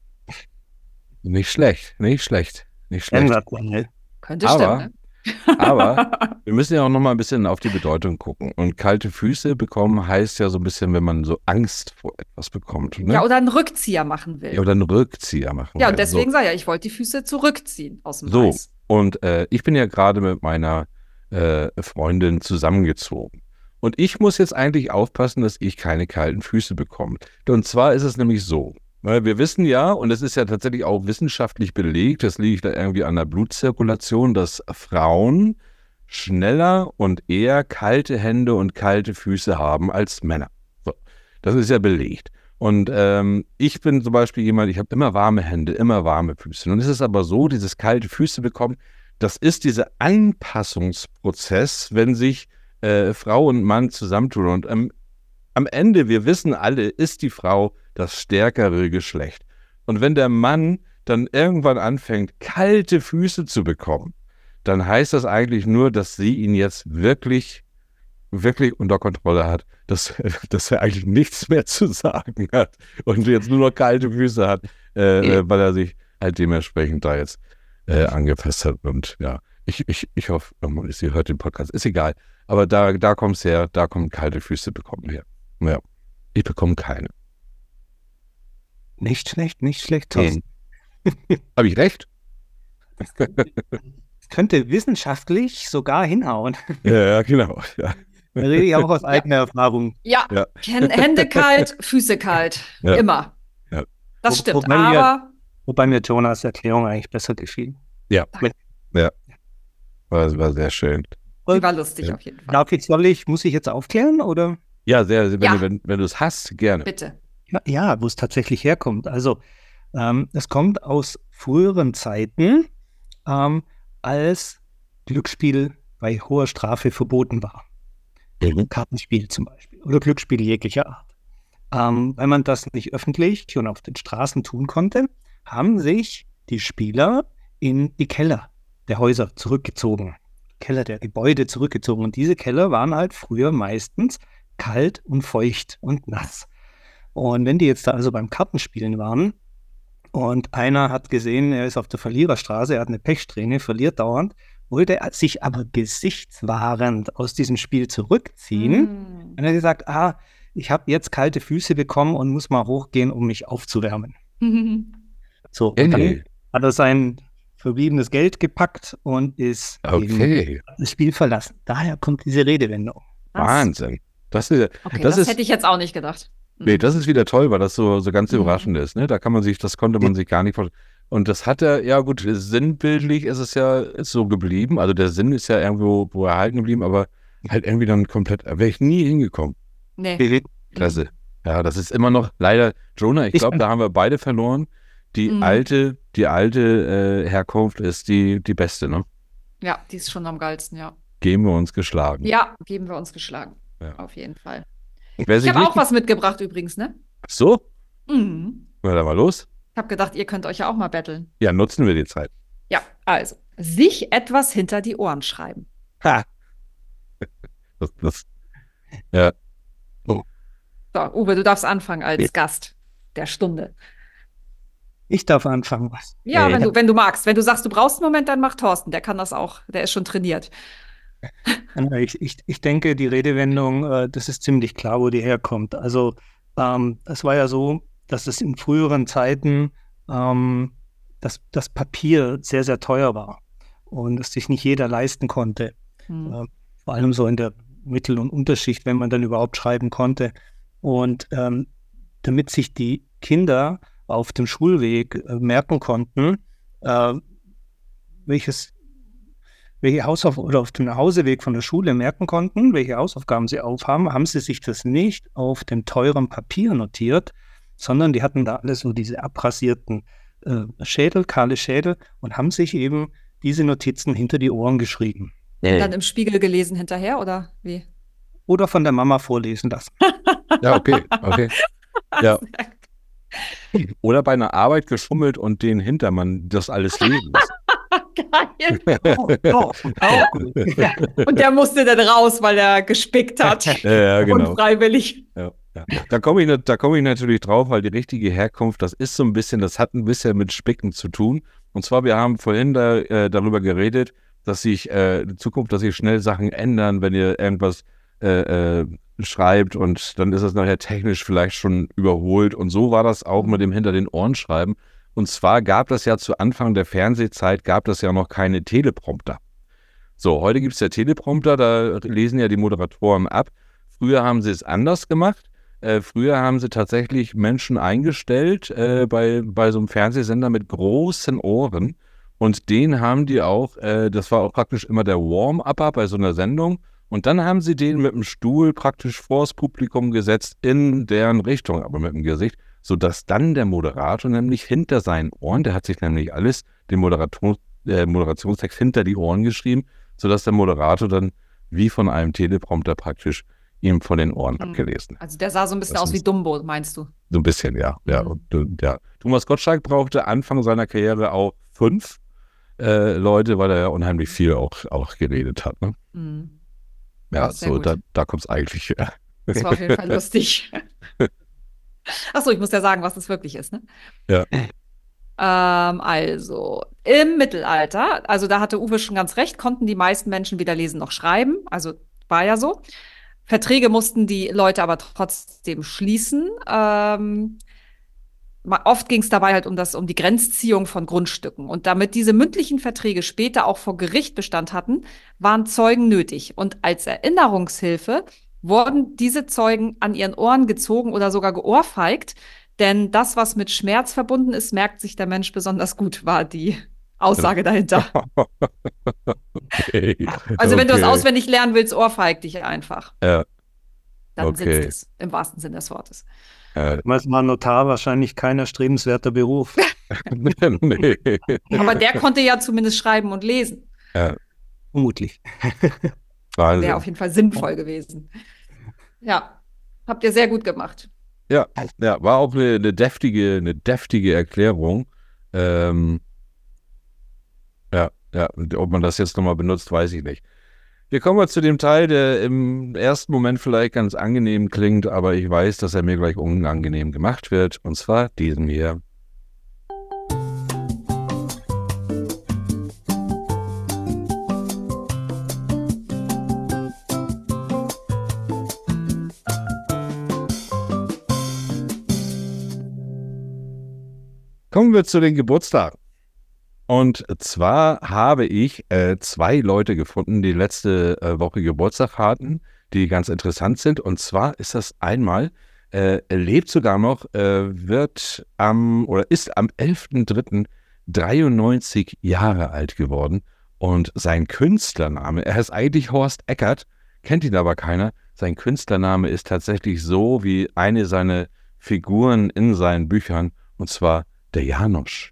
Nicht schlecht, nicht schlecht, nicht schlecht. Sensationell. Könnte Aber- stimmen, ne? Aber wir müssen ja auch noch mal ein bisschen auf die Bedeutung gucken. Und kalte Füße bekommen heißt ja so ein bisschen, wenn man so Angst vor etwas bekommt. Ne? Ja, oder einen Rückzieher machen will. Ja, oder einen Rückzieher machen. Ja, will. und deswegen sage ich, ich wollte die Füße zurückziehen aus dem So, Eis. und äh, ich bin ja gerade mit meiner äh, Freundin zusammengezogen. Und ich muss jetzt eigentlich aufpassen, dass ich keine kalten Füße bekomme. Und zwar ist es nämlich so, weil wir wissen ja, und es ist ja tatsächlich auch wissenschaftlich belegt, das liegt da irgendwie an der Blutzirkulation, dass Frauen schneller und eher kalte Hände und kalte Füße haben als Männer. So, das ist ja belegt. Und ähm, ich bin zum Beispiel jemand, ich habe immer warme Hände, immer warme Füße. Nun ist es aber so, dieses kalte Füße bekommen, das ist dieser Anpassungsprozess, wenn sich äh, Frau und Mann zusammentun. Und ähm, am Ende, wir wissen alle, ist die Frau das stärkere Geschlecht. Und wenn der Mann dann irgendwann anfängt, kalte Füße zu bekommen, dann heißt das eigentlich nur, dass sie ihn jetzt wirklich, wirklich unter Kontrolle hat, dass, dass er eigentlich nichts mehr zu sagen hat und jetzt nur noch kalte Füße hat, äh, äh, weil er sich halt dementsprechend da jetzt äh, angefasst hat. Und ja, ich, ich, ich hoffe, sie hört den Podcast. Ist egal. Aber da, da kommt es her, da kommen kalte Füße bekommen her. Ja, ich bekomme keine. Nicht schlecht, nicht schlecht, Thorsten. Habe ich recht? Das könnte wissenschaftlich sogar hinhauen. Ja, ja, genau. Ja. Da rede ich auch aus eigener Erfahrung. Ja, Ja. Hände kalt, Füße kalt. Ja. Immer. Ja. Das Wo- stimmt. wobei wir- Aber Wobei mir Jonas Erklärung eigentlich besser gefiel. Ja, war, war sehr schön. sie war lustig Ja. auf jeden Fall. Darf ich, soll ich, muss ich jetzt aufklären oder? Ja, sehr, wenn Ja. du, wenn, wenn du es hast, gerne. Bitte. Ja, ja, wo es tatsächlich herkommt. Also, ähm, es kommt aus früheren Zeiten, ähm, als Glücksspiel bei hoher Strafe verboten war. Mhm. Kartenspiel zum Beispiel oder Glücksspiel jeglicher Art. Ähm, weil man das nicht öffentlich und auf den Straßen tun konnte, haben sich die Spieler in die Keller der Häuser zurückgezogen. Keller der Gebäude zurückgezogen. Und diese Keller waren halt früher meistens kalt und feucht und nass. Und wenn die jetzt da also beim Kartenspielen waren und einer hat gesehen, er ist auf der Verliererstraße, er hat eine Pechsträhne, verliert dauernd, wollte er sich aber gesichtswahrend aus diesem Spiel zurückziehen. Hm. Und er hat gesagt, ah, ich habe jetzt kalte Füße bekommen und muss mal hochgehen, um mich aufzuwärmen. So, und dann Hey, hat er sein verbliebenes Geld gepackt und ist eben okay, das Spiel verlassen. Daher kommt diese Redewendung. Was? Wahnsinn. Das ist, Okay, das das, ist- hätte ich jetzt auch nicht gedacht. nee, das ist wieder toll, weil das so, so ganz Mhm. überraschend ist. Ne? Da kann man sich, das konnte man sich gar nicht vorstellen. Und das hat er, ja gut, sinnbildlich ist es ja ist so geblieben. Also der Sinn ist ja irgendwo wo erhalten geblieben, aber halt irgendwie dann komplett, da wäre ich nie hingekommen. Nee. Klasse. Ja, das ist immer noch, leider, Jonah, ich Ich- glaube, da haben wir beide verloren. Die Mhm. alte, die alte äh, Herkunft ist die, die beste, ne? Ja, die ist schon am geilsten, ja. Geben wir uns geschlagen. Ja, geben wir uns geschlagen. Ja. Auf jeden Fall. Wer Ich sich habe nicht, auch was mitgebracht übrigens, ne? so, Mhm. na dann mal los. Ich habe gedacht, ihr könnt euch ja auch mal betteln. Ja, nutzen wir die Zeit. Ja, also, sich etwas hinter die Ohren schreiben. Ha, Das, das, ja, So, Uwe, du darfst anfangen als Gast der Stunde. ich darf anfangen. Was? Ja, Äh, wenn du, wenn du magst. Wenn du sagst, du brauchst einen Moment, dann mach Thorsten. Der kann das auch. Der ist schon trainiert. Äh, Ich, ich, ich denke, die Redewendung, äh, das ist ziemlich klar, wo die herkommt. Also ähm, es war ja so, dass es in früheren Zeiten ähm, das, das Papier sehr, sehr teuer war und es sich nicht jeder leisten konnte. Hm. Äh, vor allem so in der Mittel- und Unterschicht, wenn man dann überhaupt schreiben konnte. Und ähm, damit sich die Kinder auf dem Schulweg äh, merken konnten, äh, welches welche Hausaufgaben oder auf dem Nachhauseweg von der Schule merken konnten, welche Hausaufgaben sie aufhaben, haben sie sich das nicht auf dem teuren Papier notiert, sondern die hatten da alles so diese abrasierten äh, Schädel, kahle Schädel und haben sich eben diese Notizen hinter die Ohren geschrieben. Dann im Spiegel gelesen hinterher, oder wie? Oder von der Mama vorlesen lassen. ja, okay, okay. Ja. Oder bei einer Arbeit geschummelt und den Hintermann das alles lesen lassen. Geil. Oh, oh, oh. Und der musste dann raus, weil er gespickt hat. Ja, ja, genau. Unfreiwillig. Ja, ja. Da komme ich, da komme ich natürlich drauf, weil die richtige Herkunft, das ist so ein bisschen, das hat ein bisschen mit Spicken zu tun. Und zwar, wir haben vorhin da, äh, darüber geredet, dass sich äh, in Zukunft, dass sich schnell Sachen ändern, wenn ihr irgendwas äh, äh, schreibt und dann ist es nachher technisch vielleicht schon überholt. Und so war das auch mit dem hinter den Ohren schreiben. Und zwar gab es ja zu Anfang der Fernsehzeit, gab es ja noch keine Teleprompter. So, heute gibt es ja Teleprompter, da lesen ja die Moderatoren ab. Früher haben sie es anders gemacht. Äh, früher haben sie tatsächlich Menschen eingestellt äh, bei, bei so einem Fernsehsender mit großen Ohren. Und den haben die auch, äh, das war auch praktisch immer der Warm-Upper bei so einer Sendung. Und dann haben sie den mit dem Stuhl praktisch vors Publikum gesetzt, in deren Richtung, aber mit dem Gesicht, sodass dann der Moderator nämlich hinter seinen Ohren, der hat sich nämlich alles, den Moderator, äh, Moderationstext hinter die Ohren geschrieben, sodass der Moderator dann wie von einem Teleprompter praktisch ihm von den Ohren Mhm. abgelesen hat. Also der sah so ein bisschen Das aus wie ist- Dumbo, meinst du? So ein bisschen, ja. ja, Mhm. und, und, ja. Thomas Gottschalk brauchte Anfang seiner Karriere auch fünf äh, Leute, weil er ja unheimlich viel auch, auch geredet hat. Ne? Mhm. Ja, Sehr so, gut. da, da kommt es eigentlich her. Das war auf jeden Fall lustig. Achso, ich muss ja sagen, was das wirklich ist, ne? Ja. Ähm, also, im Mittelalter, also da hatte Uwe schon ganz recht, konnten die meisten Menschen weder lesen noch schreiben. Also war ja so. Verträge mussten die Leute aber trotzdem schließen. Ähm, ma- oft ging es dabei halt um das, um die Grenzziehung von Grundstücken. Und damit diese mündlichen Verträge später auch vor Gericht Bestand hatten, waren Zeugen nötig. Und als Erinnerungshilfe wurden diese Zeugen an ihren Ohren gezogen oder sogar geohrfeigt. Denn das, was mit Schmerz verbunden ist, merkt sich der Mensch besonders gut, war die Aussage dahinter. Okay. Also wenn du es Okay. auswendig lernen willst, ohrfeig dich einfach. Ja, Dann Okay. sitzt es, im wahrsten Sinne des Wortes. äh, Damals war Notar wahrscheinlich kein erstrebenswerter Beruf. nee. Aber der konnte ja zumindest schreiben und lesen. Vermutlich. Wahnsinn. Wäre auf jeden Fall sinnvoll gewesen. Ja, habt ihr sehr gut gemacht. Ja, ja, war auch eine, eine deftige, eine deftige Erklärung. Ähm, ja, ja, und ob man das jetzt nochmal benutzt, weiß ich nicht. Wir kommen mal zu dem Teil, der im ersten Moment vielleicht ganz angenehm klingt, aber ich weiß, dass er mir gleich unangenehm gemacht wird, und zwar diesen hier. Kommen wir zu den Geburtstagen. Und zwar habe ich äh, zwei Leute gefunden, die letzte äh, Woche Geburtstag hatten, die ganz interessant sind. Und zwar ist das einmal, äh, er lebt sogar noch, äh, wird am oder ist am elften dritten dreiundneunzig Jahre alt geworden. Und sein Künstlername, er heißt eigentlich Horst Eckert, kennt ihn aber keiner. Sein Künstlername ist tatsächlich so wie eine seiner Figuren in seinen Büchern, und zwar der Janosch.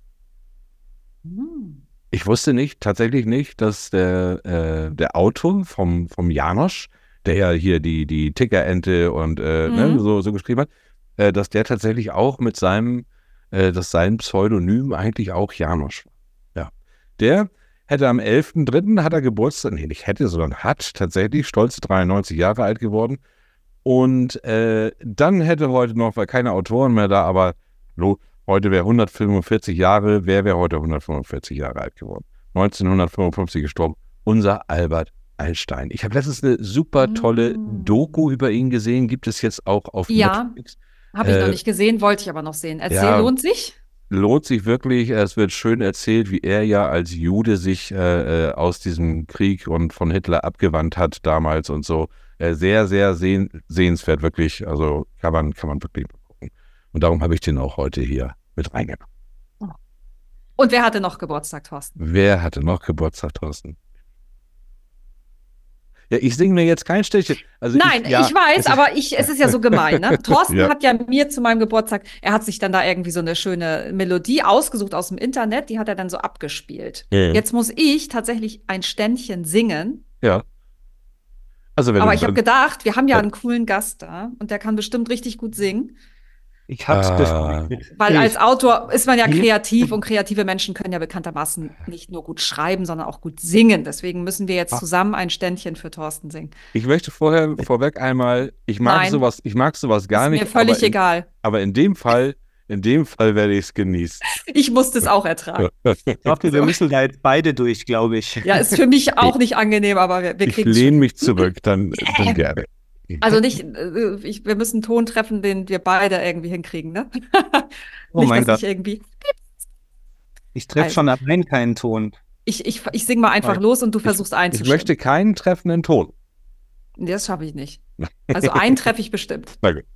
Hm. Ich wusste nicht, tatsächlich nicht, dass der, äh, der Autor vom, vom Janosch, der ja hier die, die Tickerente und äh, Mhm. ne, so, so geschrieben hat, äh, dass der tatsächlich auch mit seinem, äh, dass sein Pseudonym eigentlich auch Janosch war. Ja. Der hätte am elften dritten hat er Geburtstag, nee, nicht hätte, sondern hat tatsächlich stolze dreiundneunzig Jahre alt geworden. Und äh, dann hätte heute noch, weil keine Autoren mehr da, aber lo, heute wäre hundertfünfundvierzig Jahre, wer wäre heute hundertfünfundvierzig Jahre alt geworden? neunzehnhundertfünfundfünfzig gestorben, unser Albert Einstein. Ich habe letztens eine super tolle Mm. Doku über ihn gesehen, gibt es jetzt auch auf Ja. Netflix. Habe ich noch Äh, nicht gesehen, wollte ich aber noch sehen. Erzähl, ja. lohnt sich? Lohnt sich wirklich, es wird schön erzählt, wie er ja als Jude sich äh, äh, aus diesem Krieg und von Hitler abgewandt hat damals und so. Äh, sehr, sehr sehn, sehenswert, wirklich, also kann man, kann man wirklich gucken. Und darum habe ich den auch heute hier mit reingenommen. Und wer hatte noch Geburtstag, Thorsten? Wer hatte noch Geburtstag, Thorsten? Ja, ich singe mir jetzt kein Städtchen. Also Nein, ich, ja, ich weiß, es ist- aber ich, es ist ja so gemein, ne? Thorsten Ja. hat ja mir zu meinem Geburtstag, er hat sich dann da irgendwie so eine schöne Melodie ausgesucht aus dem Internet, die hat er dann so abgespielt. Ja. Jetzt muss ich tatsächlich ein Ständchen singen, Ja. Also wenn aber du ich habe dann- gedacht, wir haben ja Ja. einen coolen Gast da und der kann bestimmt richtig gut singen, Ich hab's Ah. befürchtet. weil Ich- als Autor ist man ja Mhm. kreativ und kreative Menschen können ja bekanntermaßen nicht nur gut schreiben, sondern auch gut singen. Deswegen müssen wir jetzt Ah. zusammen ein Ständchen für Thorsten singen. ich möchte vorher vorweg einmal, ich mag Nein. sowas, ich mag sowas gar ist nicht. mir völlig aber in, egal. Aber in dem Fall, in dem Fall werde ich es genießen. Ich musste es auch ertragen. Ich glaube, wir müssen da jetzt beide durch, glaube ich. Ja, ist für mich auch nicht angenehm, aber wir, wir Ich kriegen es lehne schon. mich zurück, dann, dann gerne. Also nicht, äh, ich, wir müssen einen Ton treffen, den wir beide irgendwie hinkriegen, ne? Oh nicht, mein dass Gott. ich irgendwie. Ich treffe Also. schon allein keinen Ton. Ich, ich, ich sing mal einfach Nein. los und du versuchst Ich einzustimmen. möchte keinen treffenden Ton. Nee, das schaffe ich nicht. Also einen treffe ich bestimmt. Na gut.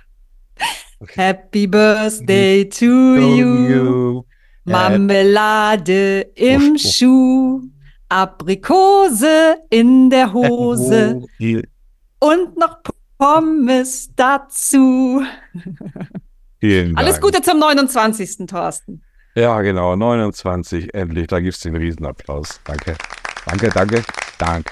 Happy Birthday to you. Marmelade im Oh, oh. Schuh. Aprikose in der Hose. Und noch Pommes dazu. Vielen Dank. Alles Gute zum neunundzwanzigsten Thorsten. Ja, genau, neunundzwanzig, endlich, da gibt es den Riesenapplaus. Danke, danke, danke, danke.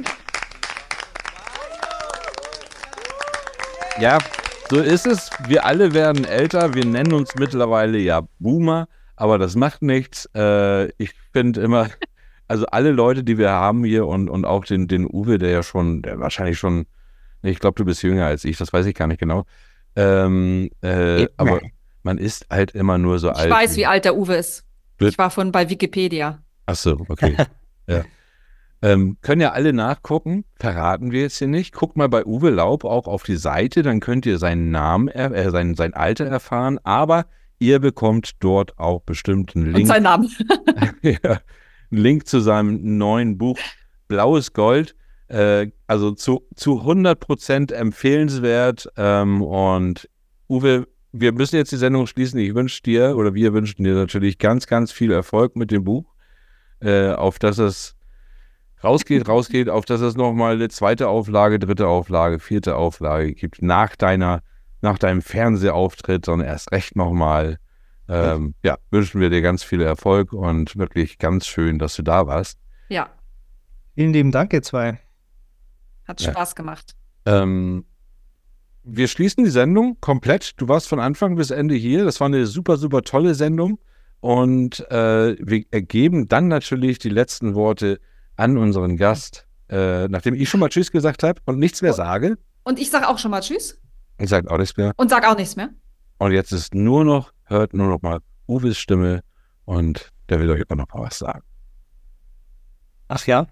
Ja, so ist es. Wir alle werden älter. Wir nennen uns mittlerweile ja Boomer, aber das macht nichts. Äh, ich finde immer, also alle Leute, die wir haben hier und, und auch den, den Uwe, der ja schon, der wahrscheinlich schon, nee, ich glaube, du bist jünger als ich, das weiß ich gar nicht genau. Ähm, äh, aber man ist halt immer nur so Ich alt. weiß, wie alt der Uwe ist. Wird- Ich war von bei Wikipedia. Ach so, okay. Ja. Ähm, können ja alle nachgucken, verraten wir jetzt hier nicht. Guckt mal bei Uwe Laub auch auf die Seite, dann könnt ihr seinen Namen, er äh, sein, sein Alter erfahren, aber ihr bekommt dort auch bestimmt einen Und Link, sein Name. ja, einen Link zu seinem neuen Buch Blaues Gold. Äh, also zu, zu hundert Prozent empfehlenswert. Ähm, und Uwe, wir müssen jetzt die Sendung schließen. Ich wünsche dir oder wir wünschen dir natürlich ganz, ganz viel Erfolg mit dem Buch, äh, auf dass es rausgeht, rausgeht, auf dass es nochmal eine zweite Auflage, dritte Auflage, vierte Auflage gibt, nach deiner, nach deinem Fernsehauftritt, dann erst recht nochmal. Ähm, ja, wünschen wir dir ganz viel Erfolg und wirklich ganz schön, dass du da warst. Ja, Vielen lieben Dank, ihr zwei. hat Ja. Spaß gemacht. Ähm, wir schließen die Sendung komplett. Du warst von Anfang bis Ende hier. Das war eine super, super tolle Sendung. Und äh, wir ergeben dann natürlich die letzten Worte an unseren Gast, äh, nachdem ich schon mal Tschüss gesagt habe und nichts mehr sage. Und ich sage auch schon mal Tschüss Ich sage auch nichts mehr. und sage auch nichts mehr. Und jetzt ist nur noch, hört nur noch mal Uwes Stimme und der will euch auch noch mal was sagen. Ach ja,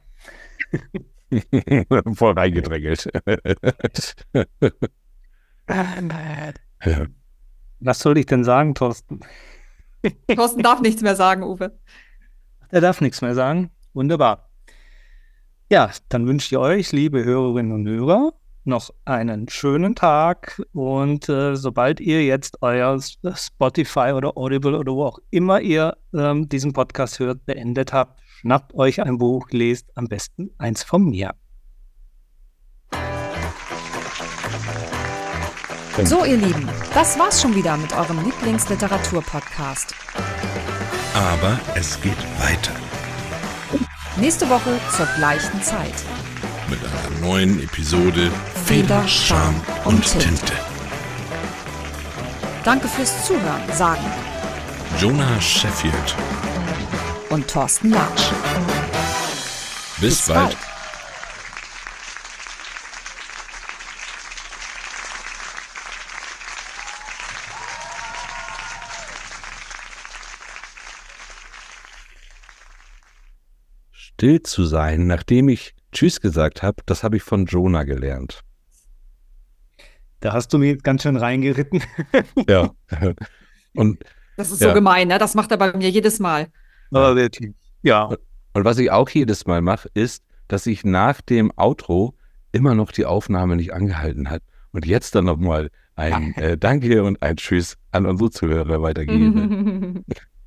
Voll reingedrängelt. Ja. was soll ich denn sagen, Thorsten? Thorsten darf nichts mehr sagen, Uwe. Er darf nichts mehr sagen. Wunderbar. Ja, dann wünsche ich euch, liebe Hörerinnen und Hörer, noch einen schönen Tag. Und äh, sobald ihr jetzt euer Spotify oder Audible oder wo auch immer ihr ähm, diesen Podcast hört, beendet habt, schnappt euch ein Buch, lest am besten eins von mir. So, ihr Lieben, das war's schon wieder mit eurem Lieblingsliteratur-Podcast. Aber es geht weiter Nächste Woche zur gleichen Zeit. mit einer neuen Episode Feder, Feder, Charme und und Tinte. Tinte. Danke fürs Zuhören, sagen Jonah Sheffield. und Thorsten Latsch. Bis, bald. Still zu sein, nachdem ich Tschüss gesagt habe, das habe ich von Jonah gelernt. Da hast du mir jetzt ganz schön reingeritten. Ja. Und, Das ist Ja. so gemein, ne? Das macht er bei mir jedes Mal. Aber wirklich. Ja. und was ich auch jedes Mal mache, ist, dass ich nach dem Outro immer noch die Aufnahme nicht angehalten habe. Und jetzt dann nochmal ein äh, Danke und ein Tschüss an unsere Zuhörer weitergebe.